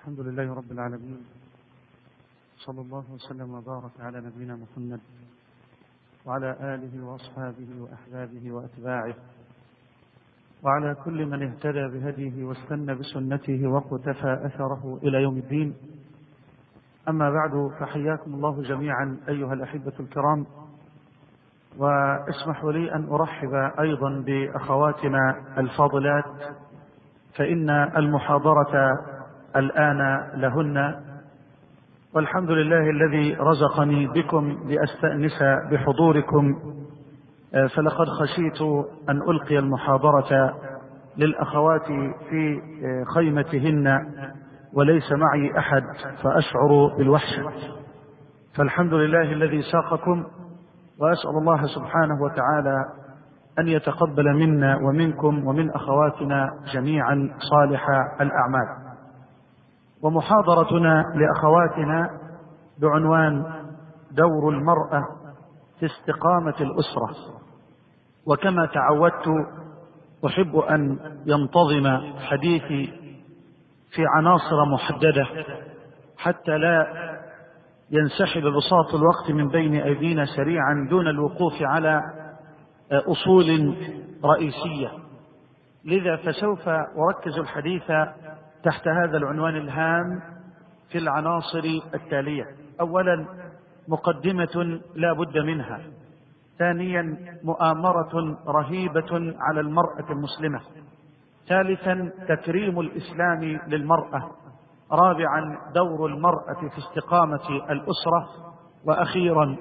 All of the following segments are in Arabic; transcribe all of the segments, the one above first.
الحمد لله رب العالمين، صلى الله وسلم وبارك على نبينا محمد وعلى آله وأصحابه وأحبابه وأتباعه وعلى كل من اهتدى بهديه واستنى بسنته واقتفى أثره إلى يوم الدين. أما بعد، فحياكم الله جميعا أيها الأحبة الكرام، واسمحوا لي أن أرحب أيضا بأخواتنا الفاضلات، فإن المحاضرة الآن لهن، والحمد لله الذي رزقني بكم لأستأنس بحضوركم، فلقد خشيت أن ألقي المحاضرة للأخوات في خيمتهن وليس معي أحد فأشعر بالوحشة، فالحمد لله الذي ساقكم، وأسأل الله سبحانه وتعالى أن يتقبل منا ومنكم ومن أخواتنا جميعا صالح الأعمال. ومحاضرتنا لأخواتنا بعنوان دور المرأة في استقامة الأسرة. وكما تعودت أحب أن ينتظم حديثي في عناصر محددة حتى لا ينسحب بساط الوقت من بين أيدينا سريعا دون الوقوف على أصول رئيسية، لذا فسوف أركز الحديث تحت هذا العنوان الهام في العناصر التالية: أولا، مقدمة لا بد منها. ثانيا، مؤامرة رهيبة على المرأة المسلمة. ثالثا، تكريم الإسلام للمرأة. رابعا، دور المرأة في استقامة الأسرة. وأخيرا،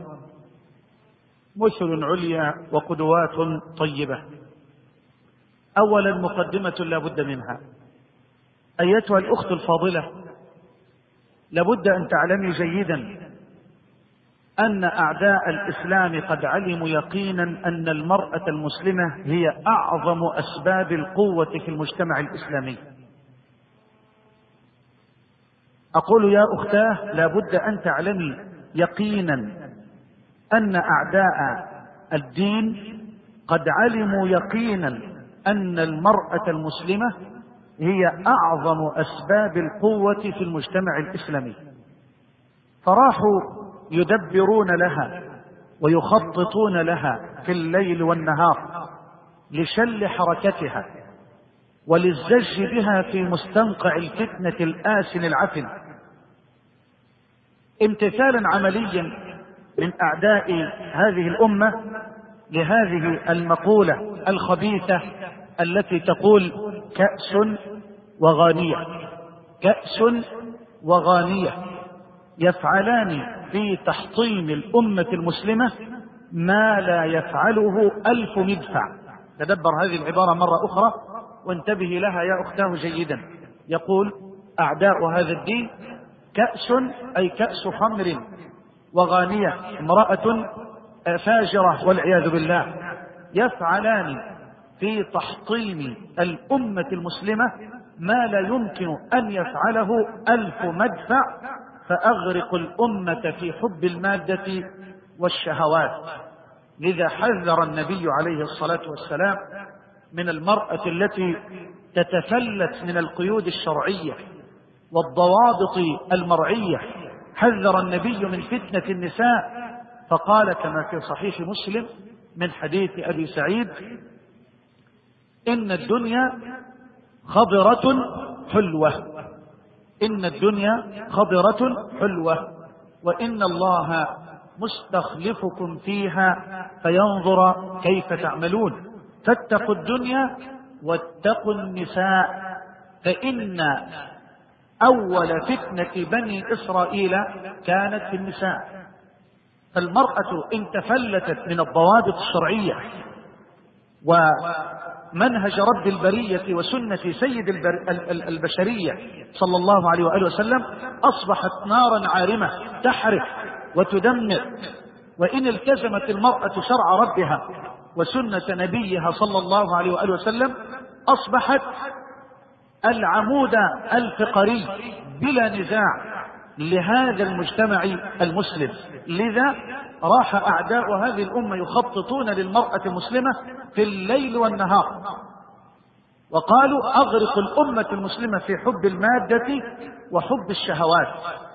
مثل عليا وقدوات طيبة. أولا، مقدمة لا بد منها. أيتها الأخت الفاضلة، لابد أن تعلمي جيدا أن أعداء الإسلام قد علموا يقينا أن المرأة المسلمة هي أعظم أسباب القوة في المجتمع الإسلامي. أقول يا أختاه، لابد أن تعلمي يقينا أن أعداء الدين قد علموا يقينا أن المرأة المسلمة هي أعظم أسباب القوة في المجتمع الإسلامي، فراحوا يدبرون لها ويخططون لها في الليل والنهار لشل حركتها وللزج بها في مستنقع الفتنة الآسن العفن. امتثالا عمليا من أعداء هذه الأمة لهذه المقولة الخبيثة التي تقول: كأس وغانية، كأس وغانية، يفعلان في تحطيم الأمة المسلمة ما لا يفعله 1000 مدفع. تدبر هذه العبارة مرة أخرى وانتبهي لها يا أختاه جيدا. يقول أعداء هذا الدين: كأس أي كأس خمر، وغانية امرأة فاجرة والعياذ بالله، يفعلان في تحطيم الأمة المسلمة ما لا يمكن أن يفعله 1000 مدفع، فأغرق الأمة في حب المادة والشهوات. لذا حذر النبي عليه الصلاة والسلام من المرأة التي تتفلت من القيود الشرعية والضوابط المرعية. حذر النبي من فتنة النساء، فقال كما في صحيح مسلم من حديث أبي سعيد: إن الدنيا خضرة حلوة، إن الدنيا خضرة حلوة، وإن الله مستخلفكم فيها فينظر كيف تعملون، فاتقوا الدنيا واتقوا النساء، فإن أول فتنة بني إسرائيل كانت في النساء. فالمرأة إن تفلتت من الضوابط الشرعية ومنهج رب البرية وسنة سيد البشرية صلى الله عليه وآله وسلم، أصبحت نارا عارمة تحرق وتدمر. وإن التزمت المرأة شرع ربها وسنة نبيها صلى الله عليه وآله وسلم، أصبحت العمود الفقري بلا نزاع لهذا المجتمع المسلم. لذا راح أعداء هذه الأمة يخططون للمرأة المسلمة في الليل والنهار، وقالوا: أغرق الأمة المسلمة في حب المادة وحب الشهوات.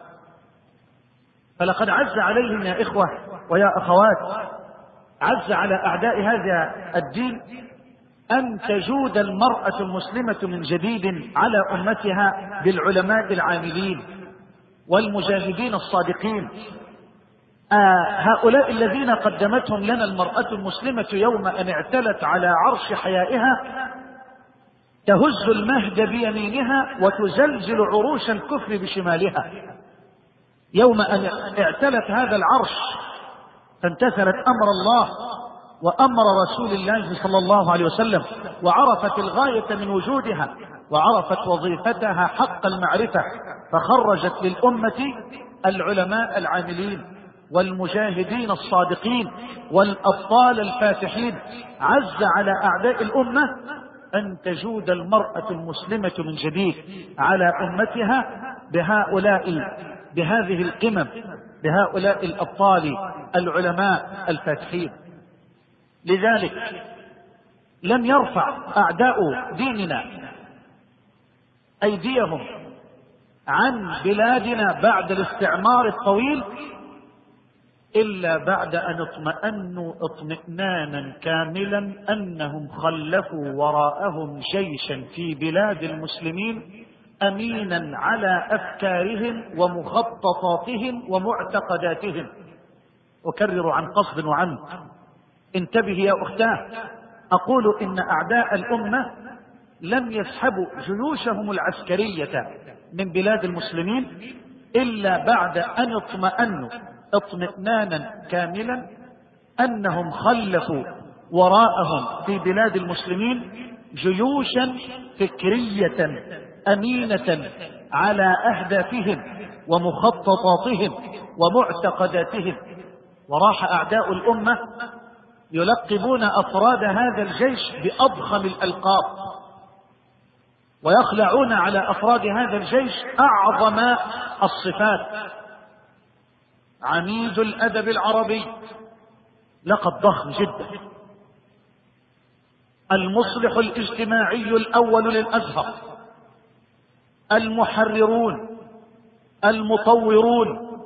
فلقد عز عليهم يا إخوة ويا أخوات، عز على أعداء هذا الدين أن تجود المرأة المسلمة من جديد على أمتها بالعلماء العاملين والمجاهدين الصادقين. هؤلاء الذين قدمتهم لنا المرأة المسلمة يوم أن اعتلت على عرش حيائها، تهز المهد بيمينها وتزلزل عروش الكفر بشمالها. يوم أن اعتلت هذا العرش فامتثلت أمر الله وأمر رسول الله صلى الله عليه وسلم، وعرفت الغاية من وجودها، وعرفت وظيفتها حق المعرفة، فخرجت للأمة العلماء العاملين والمجاهدين الصادقين والأبطال الفاتحين. عز على أعداء الأمة أن تجود المرأة المسلمة من جديد على أمتها بهذه القمم، بهؤلاء الأبطال العلماء الفاتحين. لذلك لم يرفع أعداء ديننا أيديهم عن بلادنا بعد الاستعمار الطويل إلا بعد أن اطمأنوا اطمئنانا كاملا أنهم خلفوا وراءهم جيشا في بلاد المسلمين أمينا على أفكارهم ومخططاتهم ومعتقداتهم. أكرر عن قصد وعمد، انتبه يا أختاه، أقول إن أعداء الأمة لم يسحبوا جيوشهم العسكرية من بلاد المسلمين إلا بعد أن اطمأنوا اطمئنانا كاملا أنهم خلفوا وراءهم في بلاد المسلمين جيوشا فكرية أمينة على أهدافهم ومخططاتهم ومعتقداتهم. وراح أعداء الأمة يلقبون أفراد هذا الجيش بأضخم الألقاب، ويخلعون على أفراد هذا الجيش أعظم الصفات. عميد الأدب العربي، لقب ضخم جدا. المصلح الاجتماعي الأول للأزهر. المحررون، المطورون،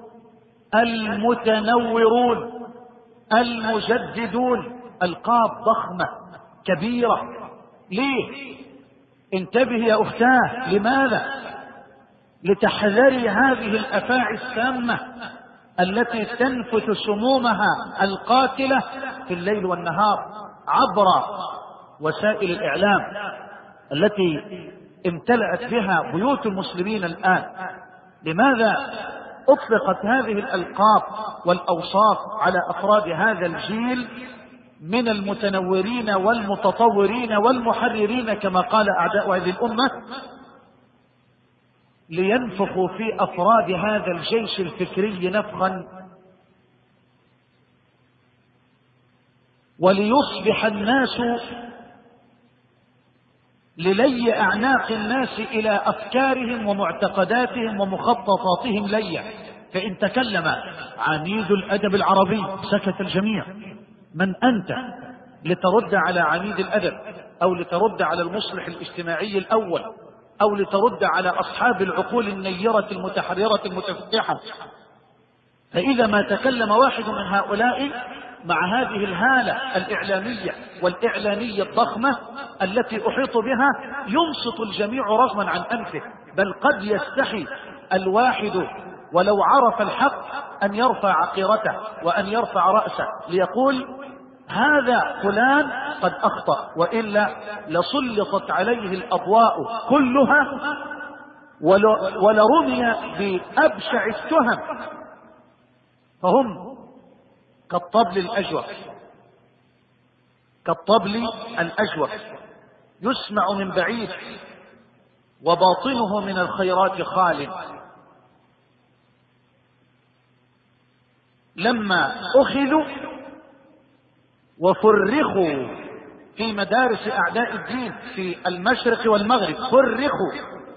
المتنورون، المجددون. ألقاب ضخمة كبيرة. ليه؟ انتبه يا أختاه. لماذا؟ لتحذري هذه الأفاعي السامة التي تنفث سمومها القاتلة في الليل والنهار عبر وسائل الإعلام التي امتلأت بها بيوت المسلمين الآن. لماذا أطلقت هذه الألقاب والأوصاف على أفراد هذا الجيل من المتنورين والمتطورين والمحررين كما قال أعداء هذه الأمة؟ لينفخوا في أفراد هذا الجيش الفكري نفخا، وليصبح الناس للي أعناق الناس إلى أفكارهم ومعتقداتهم ومخططاتهم ليا. فإن تكلم عميد الأدب العربي سكت الجميع. من أنت لترد على عميد الأدب، أو لترد على المصلح الاجتماعي الأول، أو لترد على أصحاب العقول النيرة المتحررة المتفتحة؟ فإذا ما تكلم واحد من هؤلاء مع هذه الهالة الإعلامية والإعلانية الضخمة التي أحيط بها ينصت الجميع رغما عن أنفه، بل قد يستحي الواحد ولو عرف الحق أن يرفع عقيرته وأن يرفع رأسه ليقول هذا فلان قد أخطأ، وإلا لسلطت عليه الأضواء كلها ولرمي بأبشع التهم. فهم كالطبل الأجوف، كالطبل الأجوف يسمع من بعيد وباطنه من الخيرات خال. لما أخذوا وفرخوا في مدارس أعداء الدين في المشرق والمغرب، فرخوا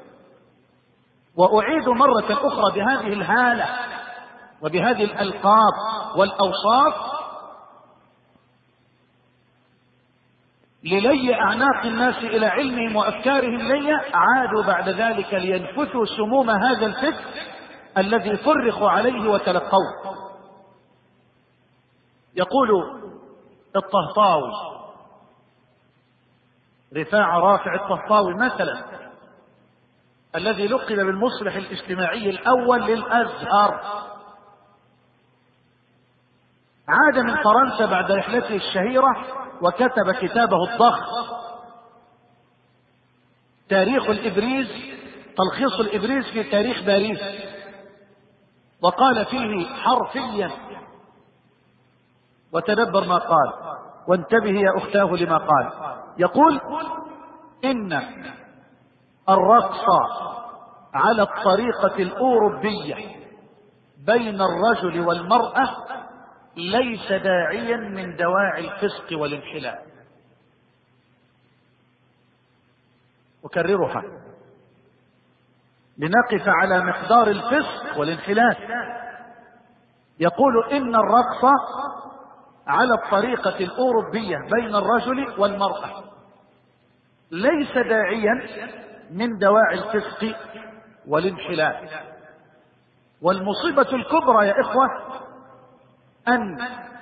وأعيدوا مرة أخرى بهذه الهالة وبهذه الألقاب والأوصاف، للي أعناق الناس إلى علمهم وأفكارهم لي، عادوا بعد ذلك لينفثوا سموم هذا الفكر الذي فرقوا عليه وتلقوه. يقول الطهطاوي، رفاعة رافع الطهطاوي مثلا، الذي لقب بالمصلح الاجتماعي الأول للأزهر، عاد من فرنسا بعد رحلته الشهيرة وكتب كتابه الضخم تاريخ الإبريز، تلخيص الإبريز في تاريخ باريس، وقال فيه حرفيا، وتدبر ما قال وانتبه يا أختاه لما قال، يقول إن الرقص على الطريقة الأوروبية بين الرجل والمرأة ليس داعيا من دواعي الفسق والانحلال. أكررها لنقف على مقدار الفسق والانحلال. يقول إن الرقص على الطريقة الأوروبية بين الرجل والمرأة ليس داعيا من دواعي الفسق والانحلال. والمصيبة الكبرى يا إخوة أن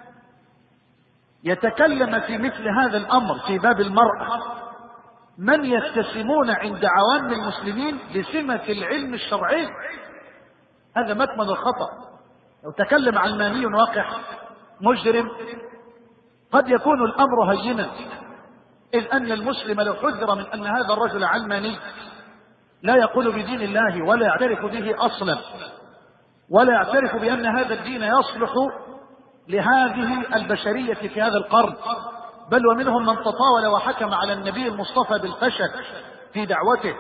يتكلم في مثل هذا الأمر في باب المرأة من يتسمون عند عوام المسلمين بسمة العلم الشرعي. هذا مكمن الخطأ. لو تكلم علماني واقع مجرم قد يكون الأمر هينا، إذ أن المسلم لو حذر من أن هذا الرجل علماني لا يقول بدين الله ولا يعترف به أصلا، ولا يعترف بأن هذا الدين يصلح لهذه البشرية في هذا القرن، بل ومنهم من تطاول وحكم على النبي المصطفى بالفشل في دعوته.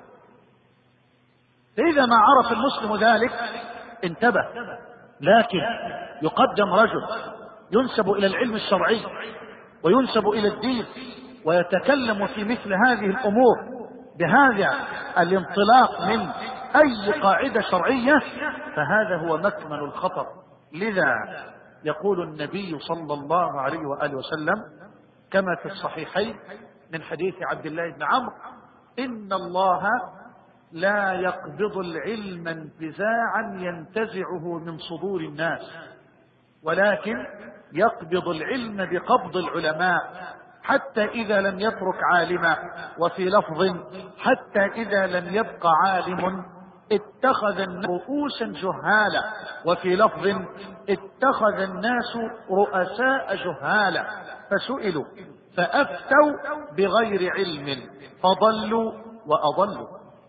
فإذا ما عرف المسلم ذلك انتبه. لكن يقدم رجل ينسب إلى العلم الشرعي وينسب إلى الدين ويتكلم في مثل هذه الأمور بهذا الانطلاق من أي قاعدة شرعية، فهذا هو مكمن الخطر. لذا يقول النبي صلى الله عليه وآله وسلم كما في الصحيحين من حديث عبد الله بن عمرو: إن الله لا يقبض العلم انتزاعا ينتزعه من صدور الناس، ولكن يقبض العلم بقبض العلماء، حتى إذا لم يترك عالما، وفي لفظ حتى إذا لم يبق عالم اتخذ الناس رؤوسا جهالا، وفي لفظ اتخذ الناس رؤساء جهالا فسئلوا فأفتوا بغير علم فضلوا وأضلوا.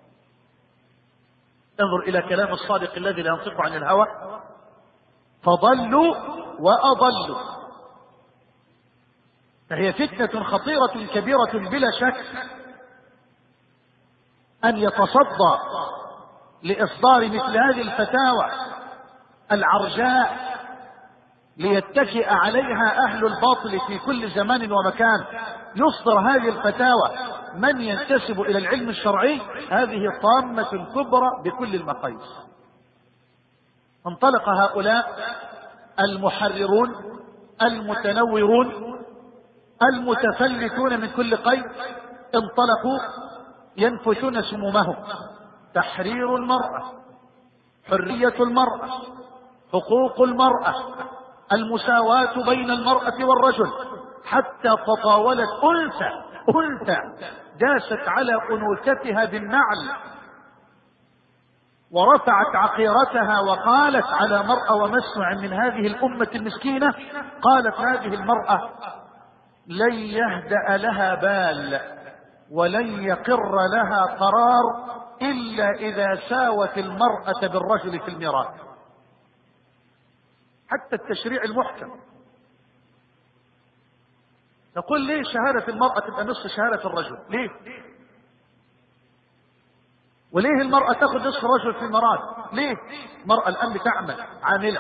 انظر إلى كلام الصادق الذي لا ينطق عن الهوى: فضلوا وأضلوا. فهي فتنة خطيرة كبيرة بلا شك أن يتصدى لإصدار مثل هذه الفتاوى العرجاء ليتكئ عليها أهل الباطل في كل زمان ومكان. يصدر هذه الفتاوى من ينتسب إلى العلم الشرعي، هذه طامة كبرى بكل المقاييس. انطلق هؤلاء المحررون المتنورون المتفلتون من كل قيد، انطلقوا ينفثون سمومهم: تحرير المرأة، حرية المرأة، حقوق المرأة، المساواة بين المرأة والرجل، حتى تطاولت أنثى داست على أنوثتها بالنعل ورفعت عقيرتها وقالت على مرأة ومسمع من هذه الأمة المسكينة، قالت هذه المرأة: لن يهدأ لها بال ولن يقر لها قرار إلا إذا ساوت المرأة بالرجل في الميراث. حتى التشريع المحكم نقول ليه شهادة المرأة تبقى نصف شهادة الرجل؟ ليه؟ وليه المرأة تأخذ نصف الرجل في الميراث؟ ليه؟ المرأة الآن بتعمل عاملة.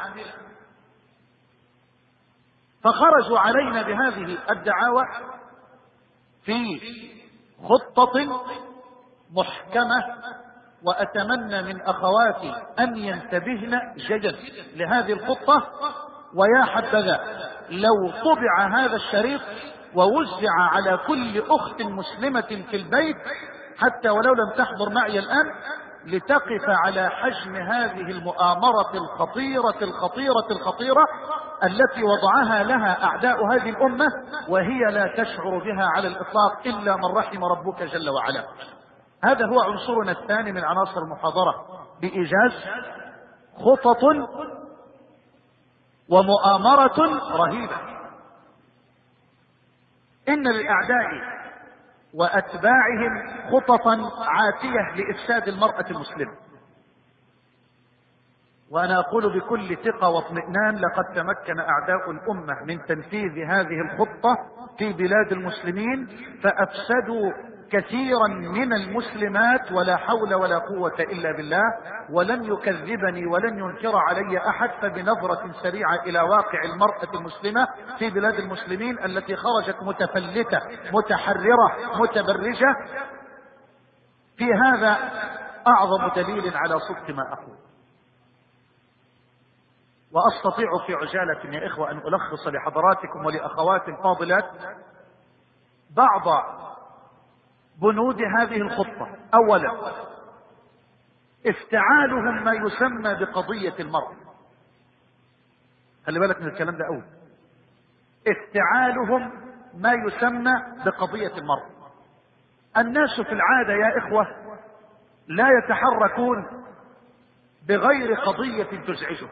فخرجوا علينا بهذه الدعاوى في خطة محكمة، وأتمنى من أخواتي أن ينتبهن جدا لهذه الخطة. ويا حبذا لو طبع هذا الشريط ووزع على كل أخت مسلمة في البيت حتى ولو لم تحضر معي الآن، لتقف على حجم هذه المؤامرة الخطيرة الخطيرة الخطيرة التي وضعها لها أعداء هذه الأمة، وهي لا تشعر بها على الإطلاق إلا من رحم ربك جل وعلا. هذا هو عنصرنا الثاني من عناصر المحاضرة بإيجاز: خطط ومؤامرة رهيبة. إن للأعداء وأتباعهم خططا عاتية لإفساد المرأة المسلمة، وأنا أقول بكل ثقة واطمئنان لقد تمكن أعداء الأمة من تنفيذ هذه الخطة في بلاد المسلمين، فأفسدوا كثيرا من المسلمات، ولا حول ولا قوة إلا بالله. ولن يكذبني ولن ينكر علي أحد، فبنظرة سريعة إلى واقع المرأة المسلمة في بلاد المسلمين التي خرجت متفلتة متحررة متبرجة، في هذا أعظم دليل على صدق ما أقول. وأستطيع في عجالة يا إخوة أن ألخص لحضراتكم ولأخواتي الفاضلات بعض بنود هذه الخطة. أولا، افتعالهم ما يسمى بقضية المرأة. خلي بالك من الكلام ده أول. افتعالهم ما يسمى بقضية المرأة. الناس في العادة يا إخوة لا يتحركون بغير قضية تزعجهم.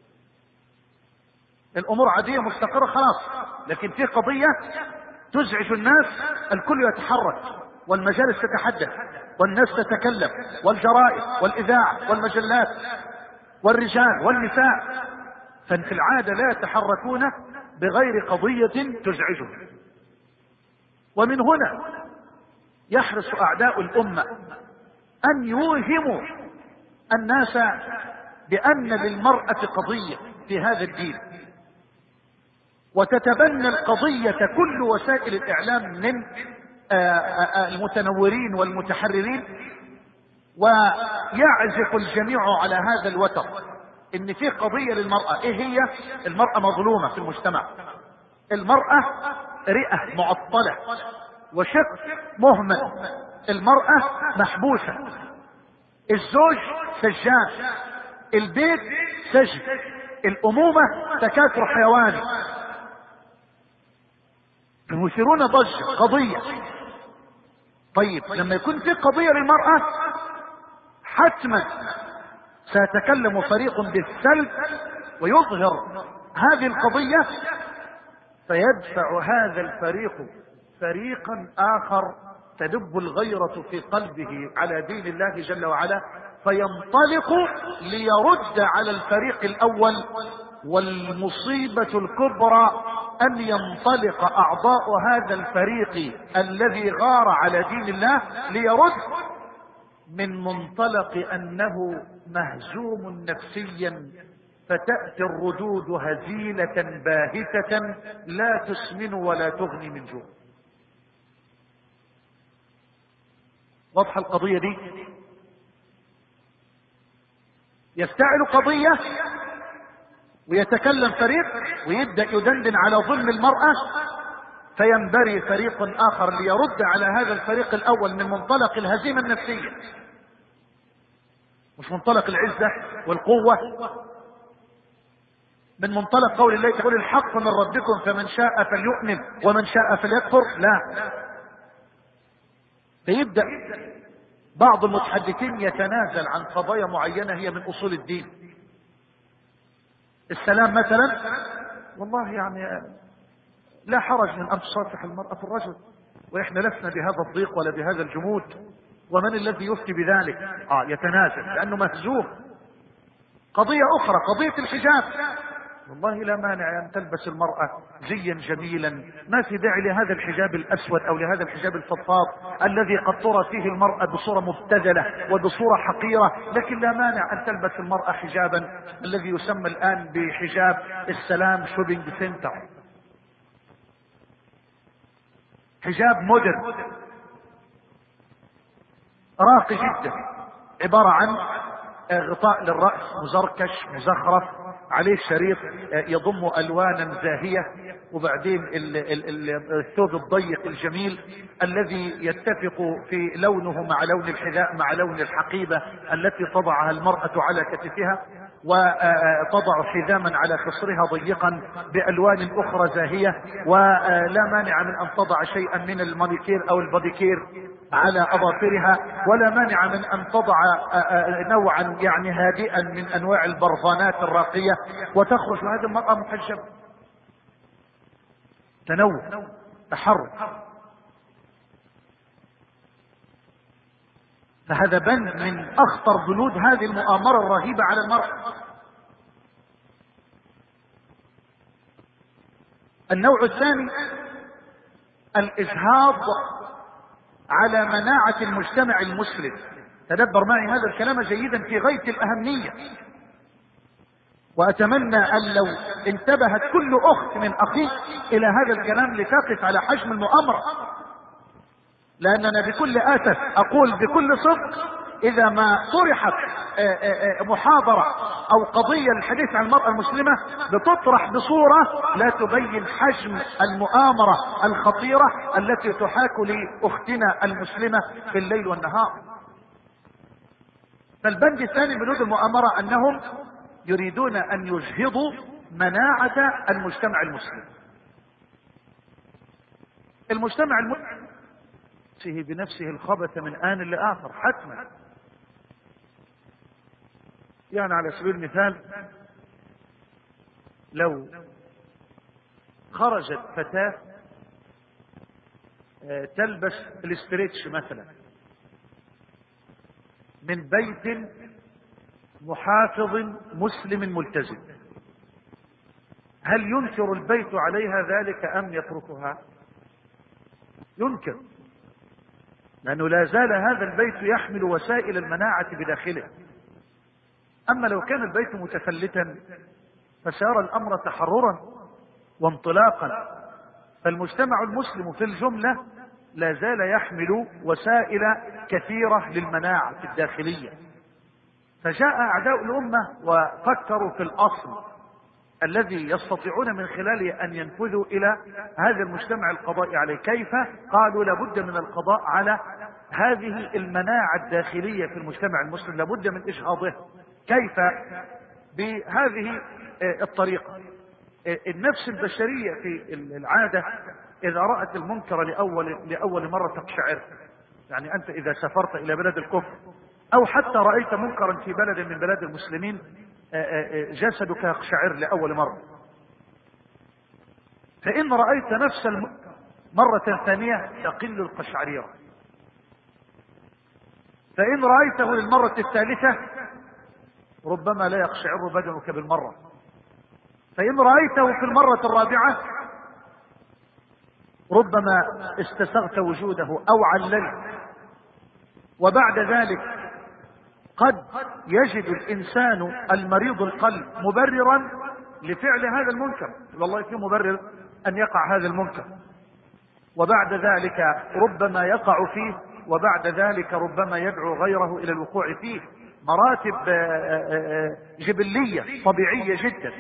الأمور عادية مستقرة خلاص، لكن في قضية تزعج الناس، الكل يتحرك، والمجالس تتحدث، والناس تتكلم، والجرائد والإذاعة والمجلات، والرجال والنساء. ففي العادة لا يتحركون بغير قضية تزعجهم. ومن هنا يحرص أعداء الأمة أن يوهموا الناس بأن للمرأة قضية في هذا الدين، وتتبنى القضية كل وسائل الإعلام من المتنورين والمتحررين، ويعزف الجميع على هذا الوتر إن في قضية للمرأة. إيه هي؟ المرأة مظلومة في المجتمع، المرأة رئة معطلة وشق مهمل، المرأة محبوسة، الزوج سجان، البيت سجن، الأمومة تكاثر حيواني. يثيرون ضجة قضية. طيب لما يكون في قضية للمرأة حتما سيتكلم فريق بالسلب ويظهر هذه القضية، فيدفع هذا الفريق فريقا آخر تدب الغيرة في قلبه على دين الله جل وعلا، فينطلق ليرد على الفريق الأول. والمصيبة الكبرى أن ينطلق أعضاء هذا الفريق الذي غار على دين الله ليرد من منطلق أنه مهزوم نفسيا، فتأتي الردود هزيلة باهتة لا تسمن ولا تغني من جوع. واضحة القضية دي؟ يفتعل قضية ويتكلم فريق ويبدأ يدندن على ظلم المرأة، فينبري فريق آخر ليرد على هذا الفريق الأول من منطلق الهزيمة النفسية، مش منطلق العزة والقوة، من منطلق قول الله تعالى الحق من ربكم فمن شاء فليؤمن ومن شاء فليكفر. لا، فيبدأ بعض المتحدثين يتنازل عن قضايا معينة هي من أصول الدين. السلام مثلا، والله يعني لا حرج من أن تصافح المرأة في الرجل، وإحنا لسنا بهذا الضيق ولا بهذا الجمود، ومن الذي يفتي بذلك؟ يتنازل لأنه مهزوم. قضية أخرى قضية الحجاب، والله لا مانع أن تلبس المرأة زيا جميلا، ما في داعي لهذا الحجاب الأسود أو لهذا الحجاب الفضفاض الذي قد ترى فيه المرأة بصورة مبتذلة وبصورة حقيرة، لكن لا مانع أن تلبس المرأة حجابا الذي يسمى الآن بحجاب السلام شوبينج سنتر، حجاب مودرن راقي جدا، عبارة عن غطاء للرأس مزركش مزخرف عليه شريط يضم ألوانا زاهية، وبعدين الثوب الضيق الجميل الذي يتفق في لونه مع لون الحذاء مع لون الحقيبة التي تضعها المرأة على كتفها، وتضع حزاما على خصرها ضيقا بألوان أخرى زاهية، ولا مانع من أن تضع شيئا من المانيكير أو الباديكير على أظافرها، ولا مانع من أن تضع نوعا يعني هادئا من أنواع البرفانات الراقية، وتخرج هذه المرأة محجبة. تنوع، تحرك. فهذا بند من أخطر بنود هذه المؤامرة الرهيبة على المرأة. النوع الثاني الإجهاض على مناعة المجتمع المسلم. تدبر معي هذا الكلام جيدا في غاية الأهمية، وأتمنى أن لو انتبهت كل أخت من أخيك إلى هذا الكلام لتقف على حجم المؤامرة، لأننا بكل آسف أقول بكل صدق إذا ما طرحت محاضرة أو قضية للحديث عن المرأة المسلمة بتطرح بصورة لا تبين حجم المؤامرة الخطيرة التي تحاك لأختنا المسلمة في الليل والنهار. فالبند الثاني من بنود المؤامرة أنهم يريدون أن يجهضوا مناعة المجتمع المسلم. المجتمع المسلم بنفسه الخبث من آن لآخر حتما. يعني على سبيل المثال لو خرجت فتاة تلبس الاستريتش مثلا من بيت محافظ مسلم ملتزم، هل ينكر البيت عليها ذلك أم يتركها؟ ينكر، لأنه لا زال هذا البيت يحمل وسائل المناعة بداخله. أما لو كان البيت متفلتا فسار الأمر تحررا وانطلاقا. فالمجتمع المسلم في الجملة لا زال يحمل وسائل كثيرة للمناعة الداخلية. فجاء أعداء الأمة وفكروا في الأصل الذي يستطيعون من خلاله أن ينفذوا إلى هذا المجتمع القضاء عليه. كيف؟ قالوا لابد من القضاء على هذه المناعة الداخلية في المجتمع المسلم، لابد من إجهاضه. كيف؟ بهذه الطريقة. النفس البشرية في العادة إذا رأت المنكر لأول مرة تقشعر. يعني أنت إذا سافرت إلى بلد الكفر أو حتى رأيت منكرا في بلد من بلاد المسلمين جسدك يقشعر لأول مرة. فإن رأيت نفس المنكر مرة ثانية تقل القشعريرة. فإن رأيته للمرة الثالثة ربما لا يقشعر بدنك بالمرة. فإن رأيته في المرة الرابعة ربما استسغت وجوده أو عللت. وبعد ذلك قد يجد الإنسان المريض القلب مبررا لفعل هذا المنكر، والله في مبرر أن يقع هذا المنكر، وبعد ذلك ربما يقع فيه، وبعد ذلك ربما يدعو غيره إلى الوقوع فيه. مراتب جبلية طبيعية جدا.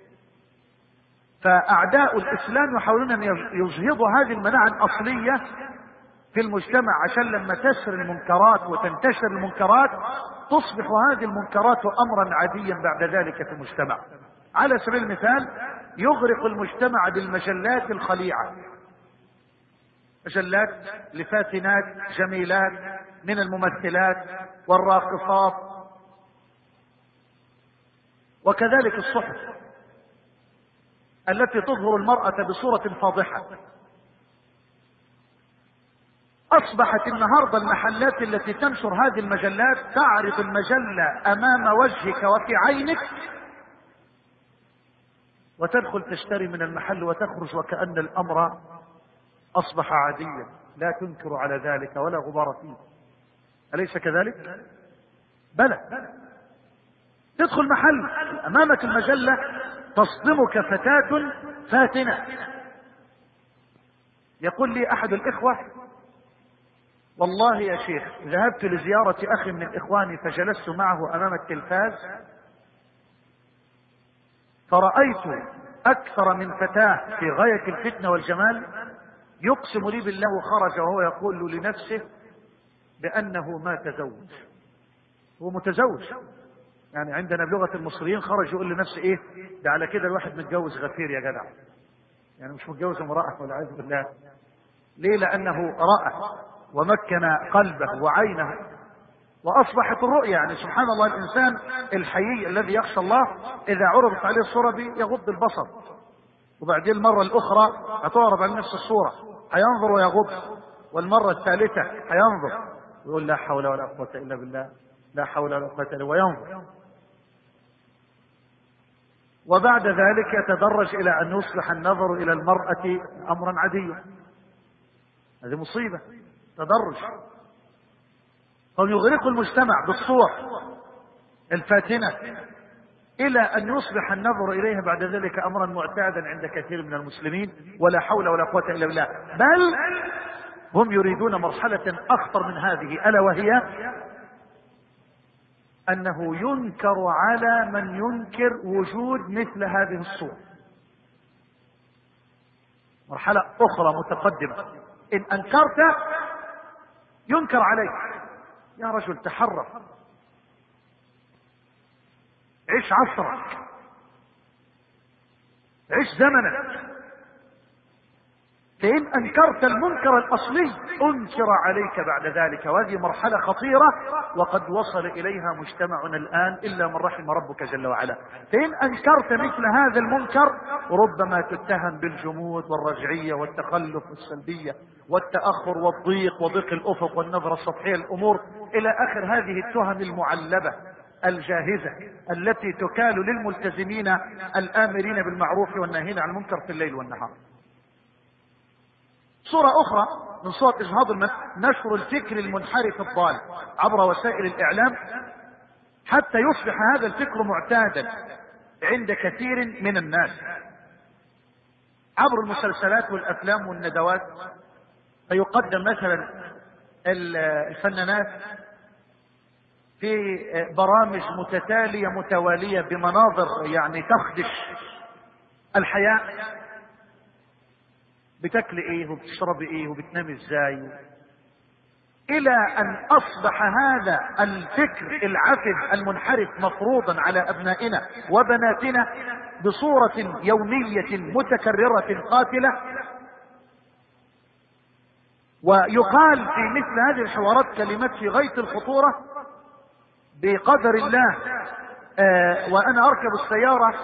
فأعداء الإسلام يحاولون أن يجهضوا هذه المناعة الأصلية في المجتمع عشان لما تسر المنكرات وتنتشر المنكرات تصبح هذه المنكرات أمرا عاديا بعد ذلك في المجتمع. على سبيل المثال يغرق المجتمع بالمجلات الخليعة، مجلات لفاتنات جميلات من الممثلات والراقصات، وكذلك الصحف التي تظهر المرأة بصورة فاضحة. أصبحت النهاردة المحلات التي تنشر هذه المجلات تعرض المجلة أمام وجهك وفي عينك، وتدخل تشتري من المحل وتخرج وكأن الأمر أصبح عاديا، لا تنكر على ذلك ولا غبار فيه. أليس كذلك؟ بلى. تدخل محل أمامك المجلة تصدمك فتاة فاتنة. يقول لي أحد الإخوة والله يا شيخ ذهبت لزيارة أخي من إخواني فجلست معه أمام التلفاز فرأيت أكثر من فتاة في غاية الفتنة والجمال، يقسم لي بالله خرج وهو يقول لنفسه بأنه ما تزوج. هو متزوج، يعني عندنا بلغة المصريين خرج يقول لنفسه إيه ده، على كده الواحد متجوز غفير يا جدع، يعني مش متجوز امرأة والعياذ بالله. ليه؟ لأنه رأى ومكن قلبه وعينه وأصبحت الرؤية. يعني سبحان الله، الإنسان الحيي الذي يخشى الله إذا عرضت عليه الصورة دي يغض البصر، وبعدين المرة الأخرى هتعرض على نفس الصورة هينظر ويغض، والمرة الثالثة هينظر ويقول لا حول ولا قوة إلا بالله، لا حول ولا قوة إلا، وينظر. وبعد ذلك يتدرج إلى أن يصبح النظر إلى المرأة أمرا عاديا. هذه مصيبة، تدرج. قد يغرق المجتمع بالصور الفاتنة إلى أن يصبح النظر إليها بعد ذلك أمرا معتادا عند كثير من المسلمين، ولا حول ولا قوة إلا بالله. بل هم يريدون مرحلة أخطر من هذه، ألا وهي أنه ينكر على من ينكر وجود مثل هذه الصور. مرحلة أخرى متقدمة، إن أنكرت ينكر عليك. يا رجل تحرر، عيش عصرك، عيش زمنك. فإن أنكرت المنكر الأصلي أنكر عليك بعد ذلك، وهذه مرحلة خطيرة وقد وصل إليها مجتمعنا الآن إلا من رحم ربك جل وعلا. فإن أنكرت مثل هذا المنكر ربما تتهم بالجمود والرجعية والتخلف والسلبية والتأخر والضيق وضيق الأفق والنظرة السطحية للأمور إلى آخر هذه التهم المعلبة الجاهزة التي تكال للملتزمين الآمرين بالمعروف والناهين عن المنكر في الليل والنهار. صورة أخرى من صور إجهاض نشر الفكر المنحرف الضال عبر وسائل الإعلام حتى يصبح هذا الفكر معتادا عند كثير من الناس عبر المسلسلات والأفلام والندوات. فيقدم مثلا الفنانات في برامج متتالية متوالية بمناظر يعني تخدش الحياة، بتاكل ايه وبتشرب ايه وبتنام ازاي، الى ان اصبح هذا الفكر العفن المنحرف مفروضا على ابنائنا وبناتنا بصورة يومية متكررة قاتلة. ويقال في مثل هذه الحوارات كلمات في غاية الخطورة. بقدر الله وانا اركب السيارة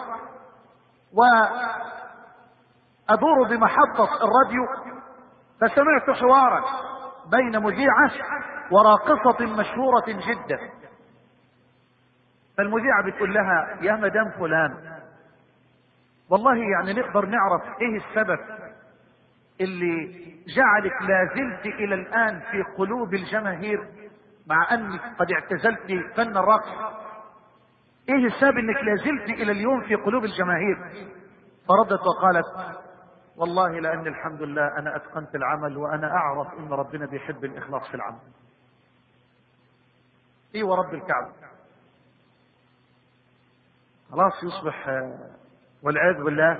وادور بمحطة الراديو فسمعت حوارا بين مذيعة وراقصة مشهورة جدا. فالمذيعة بتقول لها يا مدام فلان، والله يعني نقدر نعرف ايه السبب اللي جعلك لازلت الى الان في قلوب الجماهير مع انك قد اعتزلت فن الرقص؟ ايه السبب انك لازلت الى اليوم في قلوب الجماهير؟ فردت وقالت والله لان الحمد لله انا اتقنت العمل وانا اعرف ان ربنا بيحب الاخلاص في العمل. ايه ورب الكعبة، خلاص يصبح والعياذ بالله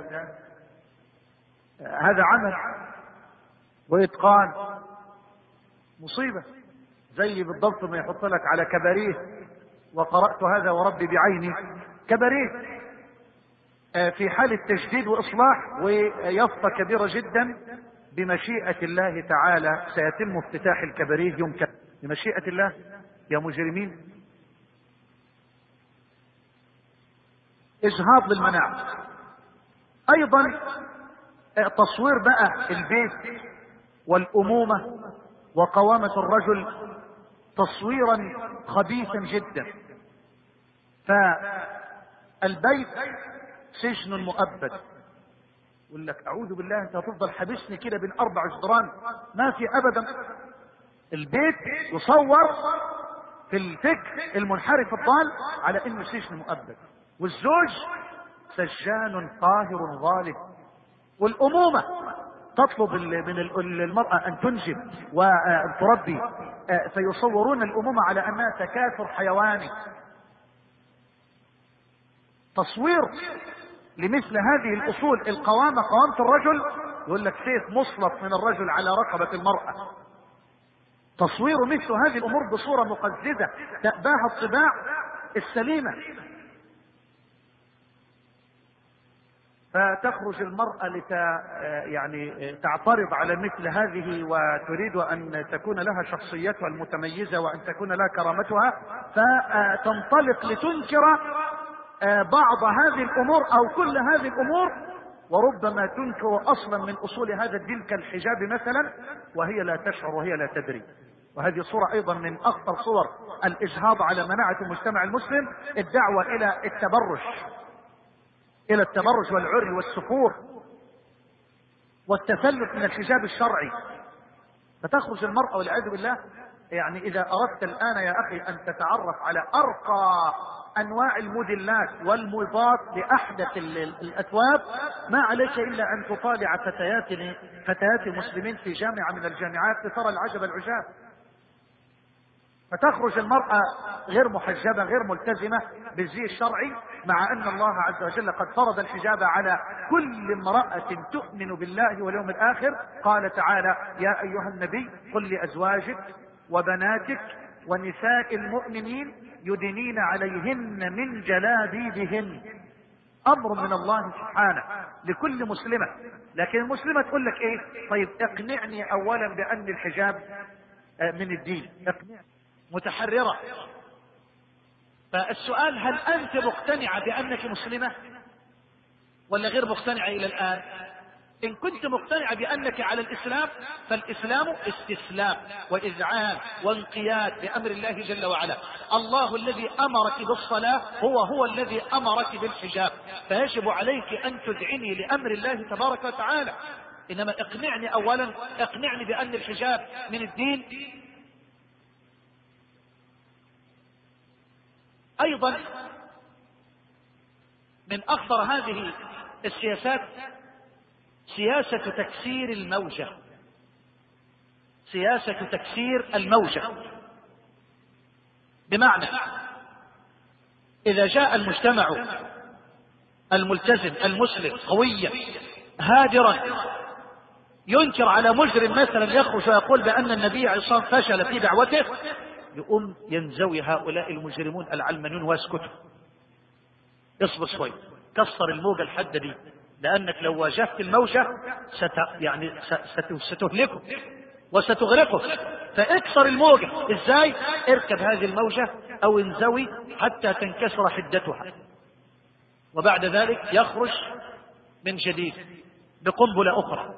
هذا عمل واتقان، مصيبة. زي بالضبط ما يحط لك على كباريه، وقرأت هذا وربي بعيني، كباريه في حالة تجديد وإصلاح ويافطة كبيرة جدا بمشيئة الله تعالى سيتم افتتاح الكباريه يوم كذا بمشيئة الله يا مجرمين. إجهاض للمناعة أيضا، تصوير بقى البيت والأمومة وقوامة الرجل تصويرا خبيثا جدا. فالبيت سجن مؤبد، يقول لك اعوذ بالله انت هتفضل حابسني كده بين 4 جدران؟ ما في ابدا. البيت يصور في الفكر المنحرف الضال على انه سجن مؤبد، والزوج سجان قاهر ظالم، والامومة تطلب من المرأة أن تنجب وأن تربي، فيصورون الأمومة على أنها تكاثر حيواني. تصوير لمثل هذه الأصول، القوامة قوامة الرجل، يقول لك سيف مسلط من الرجل على رقبة المرأة. تصوير مثل هذه الأمور بصورة مقززة تأباها الطباع السليمة. فتخرج المرأة يعني تعترض على مثل هذه، وتريد أن تكون لها شخصيتها المتميزة وأن تكون لها كرامتها، فتنطلق لتنكر بعض هذه الأمور أو كل هذه الأمور، وربما تنكر أصلا من أصول هذا الدين كالحجاب مثلا، وهي لا تشعر وهي لا تدري. وهذه صورة أيضا من أخطر صور الإجهاض على مناعة المجتمع المسلم، الدعوة إلى التبرج والعري والسفور والتفلت من الحجاب الشرعي. فتخرج المرأة والعياذ بالله. يعني إذا أردت الآن يا أخي أن تتعرف على أرقى أنواع الموديلات والموضات لأحدث الأثواب، ما عليك إلا أن تطالع فتيات المسلمين في جامعة من الجامعات لترى العجب العجاب. فتخرج المرأة غير محجبة غير ملتزمة بالزي الشرعي، مع أن الله عز وجل قد فرض الحجاب على كل امرأة تؤمن بالله واليوم الآخر. قال تعالى: يا أيها النبي قل لأزواجك وبناتك ونساء المؤمنين يدنين عليهن من جلابيبهن. أمر من الله سبحانه لكل مسلمة. لكن المسلمة تقول لك إيه؟ طيب اقنعني أولا بأن الحجاب من الدين، اقنعني متحررة. فالسؤال: هل أنت مقتنعة بأنك مسلمة ولا غير مقتنعة إلى الآن؟ إن كنت مقتنعة بأنك على الإسلام، فالإسلام استسلام وإذعان وانقياد لأمر الله جل وعلا. الله الذي أمرك بالصلاة هو الذي أمرك بالحجاب، فيجب عليك أن تذعني لأمر الله تبارك وتعالى. إنما اقنعني أولا، اقنعني بأن الحجاب من الدين. أيضا من أخطر هذه السياسات سياسة تكسير الموجة. سياسة تكسير الموجة، بمعنى إذا جاء المجتمع الملتزم المسلم قويا هادرا ينكر على مجرم مثلا يخرج ويقول بأن النبي عليه الصلاة والسلام فشل في دعوته، يقوم ينزوي هؤلاء المجرمون العلمانيون واسكتوا. اصبر شوي، كسر الموجة الحادة دي، لأنك لو واجهت الموجة ستهلكه وستغرقه. فاكسر الموجة. ازاي؟ اركب هذه الموجة أو انزوي حتى تنكسر حدتها، وبعد ذلك يخرج من جديد بقنبلة أخرى.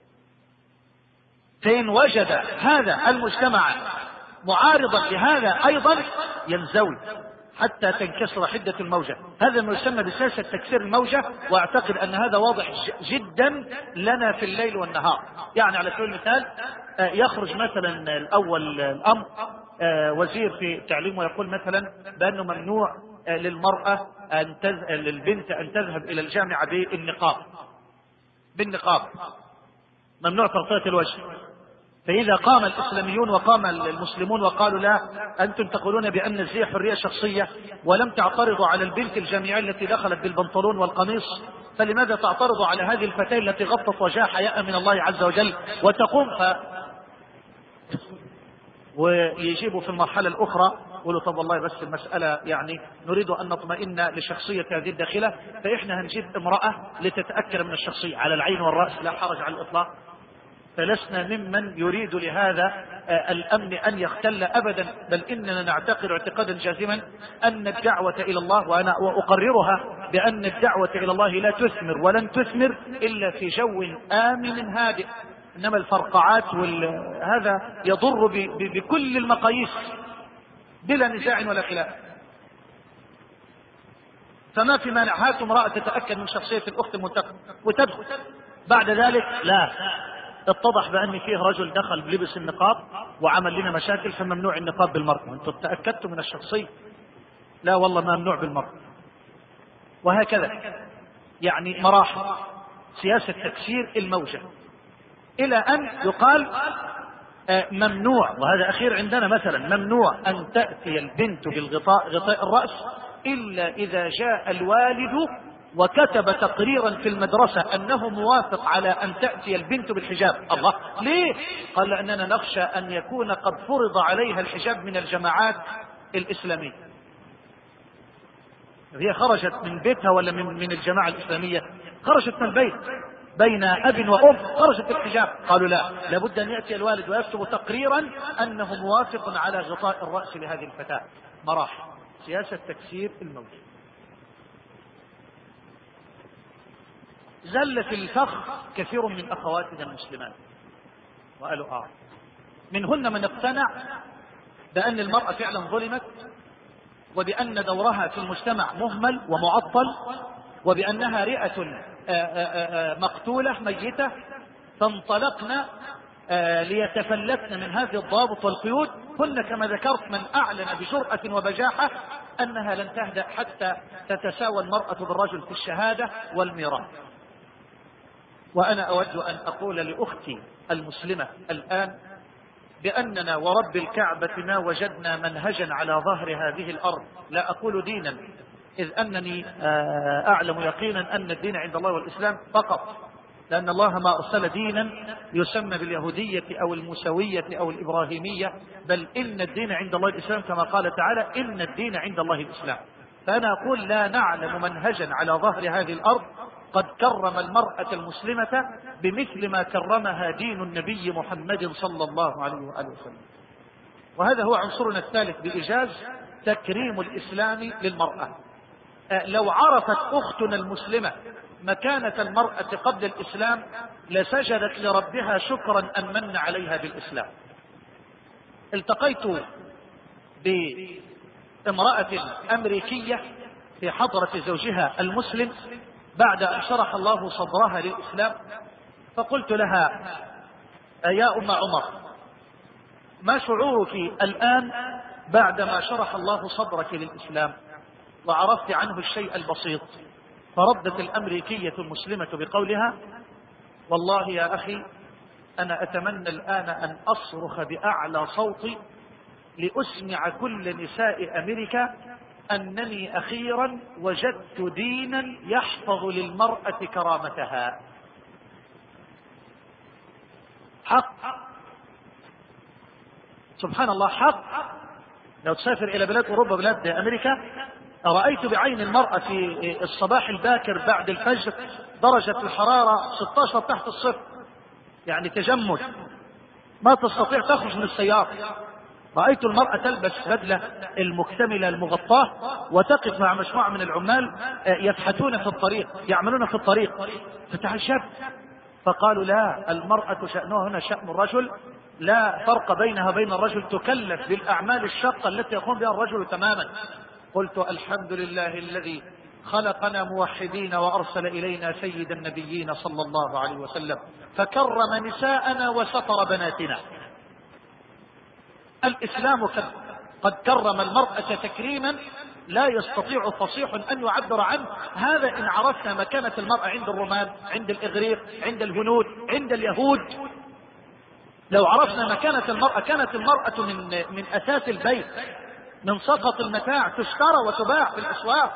فإن وجد هذا المجتمع معارضا لهذا أيضا ينزوي حتى تنكسر حدة الموجة. هذا ما يسمى بسياسة تكسير الموجة، واعتقد ان هذا واضح جدا لنا في الليل والنهار. يعني على سبيل المثال يخرج مثلا الاول الامر وزير في التعليم ويقول مثلا بانه ممنوع للمرأة للبنت ان تذهب الى الجامعة بالنقاب، ممنوع تغطية الوجه. فإذا قام الإسلاميون وقام المسلمون وقالوا لا، أنتم تقولون بأن الزي حرية شخصية ولم تعترضوا على البنت الجامعية التي دخلت بالبنطلون والقميص، فلماذا تعترضوا على هذه الفتاة التي غطت وجهها حياء من الله عز وجل وتقوم ويجيبوا في المرحلة الأخرى يقولوا طب والله بس المسألة يعني نريد أن نطمئن لشخصية هذه الداخلة، فإحنا هنجيب امرأة لتتأكد من الشخصية. على العين والرأس، لا حرج على الإطلاق. فلسنا ممن يريد لهذا الأمن أن يختل أبدا، بل إننا نعتقد اعتقادا جازما أن الدعوة إلى الله، وأنا وأقررها بأن الدعوة إلى الله لا تثمر ولن تثمر إلا في جو آمن هادئ. إنما الفرقعات هذا يضر بكل المقاييس بلا نزاع ولا خلاف. فما في مانع هات امرأة تتأكد من شخصية الأخت المنتقبة وتدخل، بعد ذلك لا اتضح بأن فيه رجل دخل بلبس النقاب وعمل لنا مشاكل، فممنوع النقاب بالمرأة. انتم تأكدتوا من الشخصية؟ لا والله ممنوع بالمرأة. وهكذا يعني مراحل سياسة تكسير الموجة. إلى أن يقال ممنوع، وهذا أخير عندنا مثلا، ممنوع أن تأتي البنت بالغطاء، غطاء الرأس، إلا إذا جاء الوالد وكتب تقريرا في المدرسة أنه موافق على أن تأتي البنت بالحجاب. الله، ليه؟ قال لأننا نخشى أن يكون قد فرض عليها الحجاب من الجماعات الإسلامية. هي خرجت من بيتها ولا من الجماعة الإسلامية؟ خرجت من البيت بين أب وأم، خرجت الحجاب. قالوا لا، لابد أن يأتي الوالد ويكتب تقريرا أنه موافق على غطاء الرأس لهذه الفتاة. مراحل سياسة تكسير الموجود. زل في الفخ كثير من أخواتنا المسلمات وقالوا منهن من اقتنع بأن المرأة فعلا ظلمت، وبأن دورها في المجتمع مهمل ومعطل، وبأنها رئة مقتولة ميتة، فانطلقنا ليتفلتن من هذه الضوابط والقيود. هن كما ذكرت من أعلن بجرأة وبجاحة أنها لن تهدأ حتى تتساوى المرأة بالرجل في الشهادة والميراث. وأنا أود أن أقول لأختي المسلمة الآن بأننا ورب الكعبة ما وجدنا منهجا على ظهر هذه الأرض، لا أقول دينا، إذ أنني أعلم يقينا أن الدين عند الله والإسلام فقط، لأن الله ما أرسل دينا يسمى باليهودية أو الموسوية أو الإبراهيمية، بل إن الدين عند الله الإسلام، كما قال تعالى إن الدين عند الله الإسلام. فأنا أقول لا نعلم منهجا على ظهر هذه الأرض قد كرم المرأة المسلمة بمثل ما كرمها دين النبي محمد صلى الله عليه وآله وسلم. وهذا هو عنصرنا الثالث بإيجاز، تكريم الإسلام للمرأة. لو عرفت أختنا المسلمة مكانة المرأة قبل الإسلام لسجدت لربها شكرا أن من عليها بالإسلام. التقيت بامرأة أمريكية في حضرة زوجها المسلم بعد أن شرح الله صدرها للإسلام، فقلت لها يا أم عمر، ما شعورك الآن بعدما شرح الله صدرك للإسلام وعرفت عنه الشيء البسيط؟ فردت الأمريكية المسلمة بقولها والله يا أخي أنا أتمنى الآن أن أصرخ بأعلى صوتي لأسمع كل نساء أمريكا أنني أخيرا وجدت دينا يحفظ للمرأة كرامتها. حق، سبحان الله، حق. لو تسافر إلى بلاد أوروبا، بلاد أمريكا، رأيت بعين المرأة في الصباح الباكر بعد الفجر درجة الحرارة 16 تحت الصفر، يعني تجمد، ما تستطيع تخرج من السيارة. رأيت المرأة تلبس بدلة المكتملة المغطاة وتقف مع مجموعة من العمال يفحتون في الطريق، يعملون في الطريق، فتعجبت. فقالوا لا، المرأة شأنها هنا شأن الرجل، لا فرق بينها وبين الرجل، تكلف بالأعمال الشاقة التي يقوم بها الرجل تماما. قلت الحمد لله الذي خلقنا موحدين وأرسل إلينا سيد النبيين صلى الله عليه وسلم فكرم نساءنا وستر بناتنا. الإسلام قد كرم المرأة تكريما لا يستطيع فصيح أن يعبر عنه. هذا إن عرفنا مكانة المرأة عند الرومان، عند الإغريق، عند الهنود، عند اليهود. لو عرفنا مكانة المرأة، كانت المرأة من أساس البيت، من سقط المتاع، تشترى وتباع في الأسواق.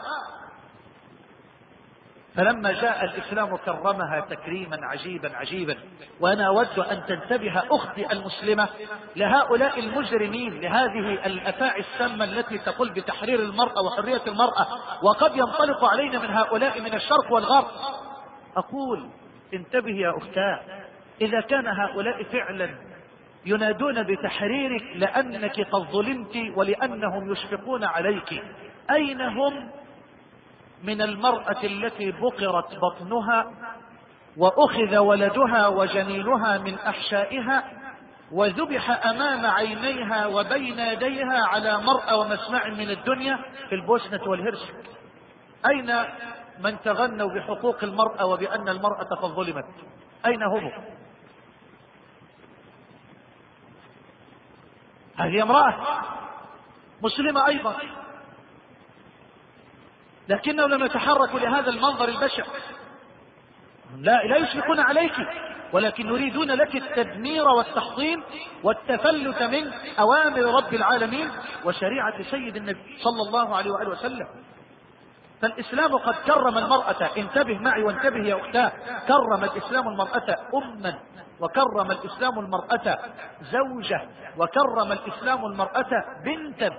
فلما جاء الإسلام كرمها تكريما عجيبا عجيبا. وأنا أود أن تنتبه أختي المسلمة لهؤلاء المجرمين، لهذه الأفاعي السامة التي تقول بتحرير المرأة وحرية المرأة، وقد ينطلق علينا من هؤلاء من الشرق والغرب. أقول انتبه يا أختاه، إذا كان هؤلاء فعلا ينادون بتحريرك لأنك قد ظلمت ولأنهم يشفقون عليك، أين هم من المرأة التي بقرت بطنها وأخذ ولدها وجنينها من أحشائها وذبح أمام عينيها وبين يديها على مرأى ومسمع من الدنيا في البوسنة والهرسك؟ أين من تغنوا بحقوق المرأة وبأن المرأة قد ظلمت؟ أين هم؟ هذه امرأة مسلمة أيضا، لكنهم لم يتحركوا لهذا المنظر البشع. لا يشفقون عليك، ولكن يريدون لك التدمير والتحطيم والتفلت من أوامر رب العالمين وشريعة سيد النبي صلى الله عليه وآله وسلم. فالإسلام قد كرم المرأة، انتبه معي وانتبه يا أختاه، كرم الإسلام المرأة أما، وكرم الإسلام المرأة زوجة، وكرم الإسلام المرأة بنتا.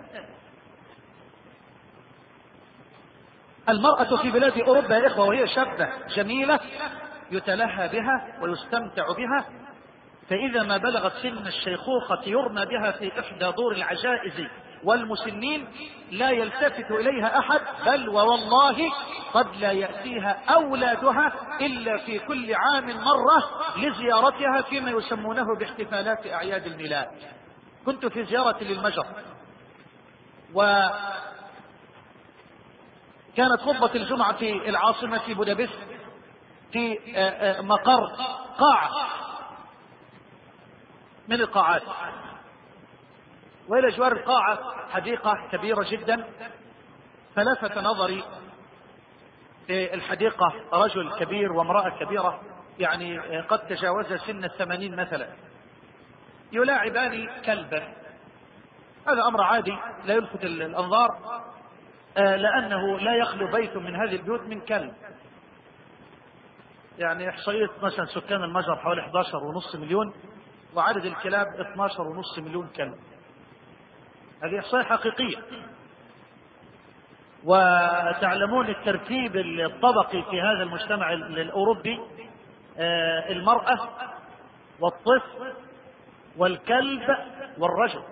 المرأة في بلاد أوروبا يا إخوة وهي شابة جميلة يتلهى بها ويستمتع بها، فإذا ما بلغت سن الشيخوخة يرمى بها في إحدى دور العجائز والمسنين، لا يلتفت إليها أحد، بل والله قد لا يأتيها أولادها إلا في كل عام مرة لزيارتها فيما يسمونه باحتفالات أعياد الميلاد. كنت في زيارة للمجر، وكانت خطبة الجمعة في العاصمة في بودابست في مقر قاعة من القاعات، وإلى جوار القاعة حديقة كبيرة جدا، فلفت نظري في الحديقة رجل كبير وامرأة كبيرة، يعني قد تجاوز سن 80 مثلا، يلاعبان كلبا. هذا أمر عادي لا يلفت الأنظار، لأنه لا يخلو بيت من هذه البيوت من كلب. يعني إحصائية مثلا سكان المجر حوالي 11.5 مليون، وعدد الكلاب 12.5 مليون كلب. هذه إحصائية حقيقية. وتعلمون الترتيب الطبقي في هذا المجتمع الأوروبي، المرأة والطفل والكلب والرجل،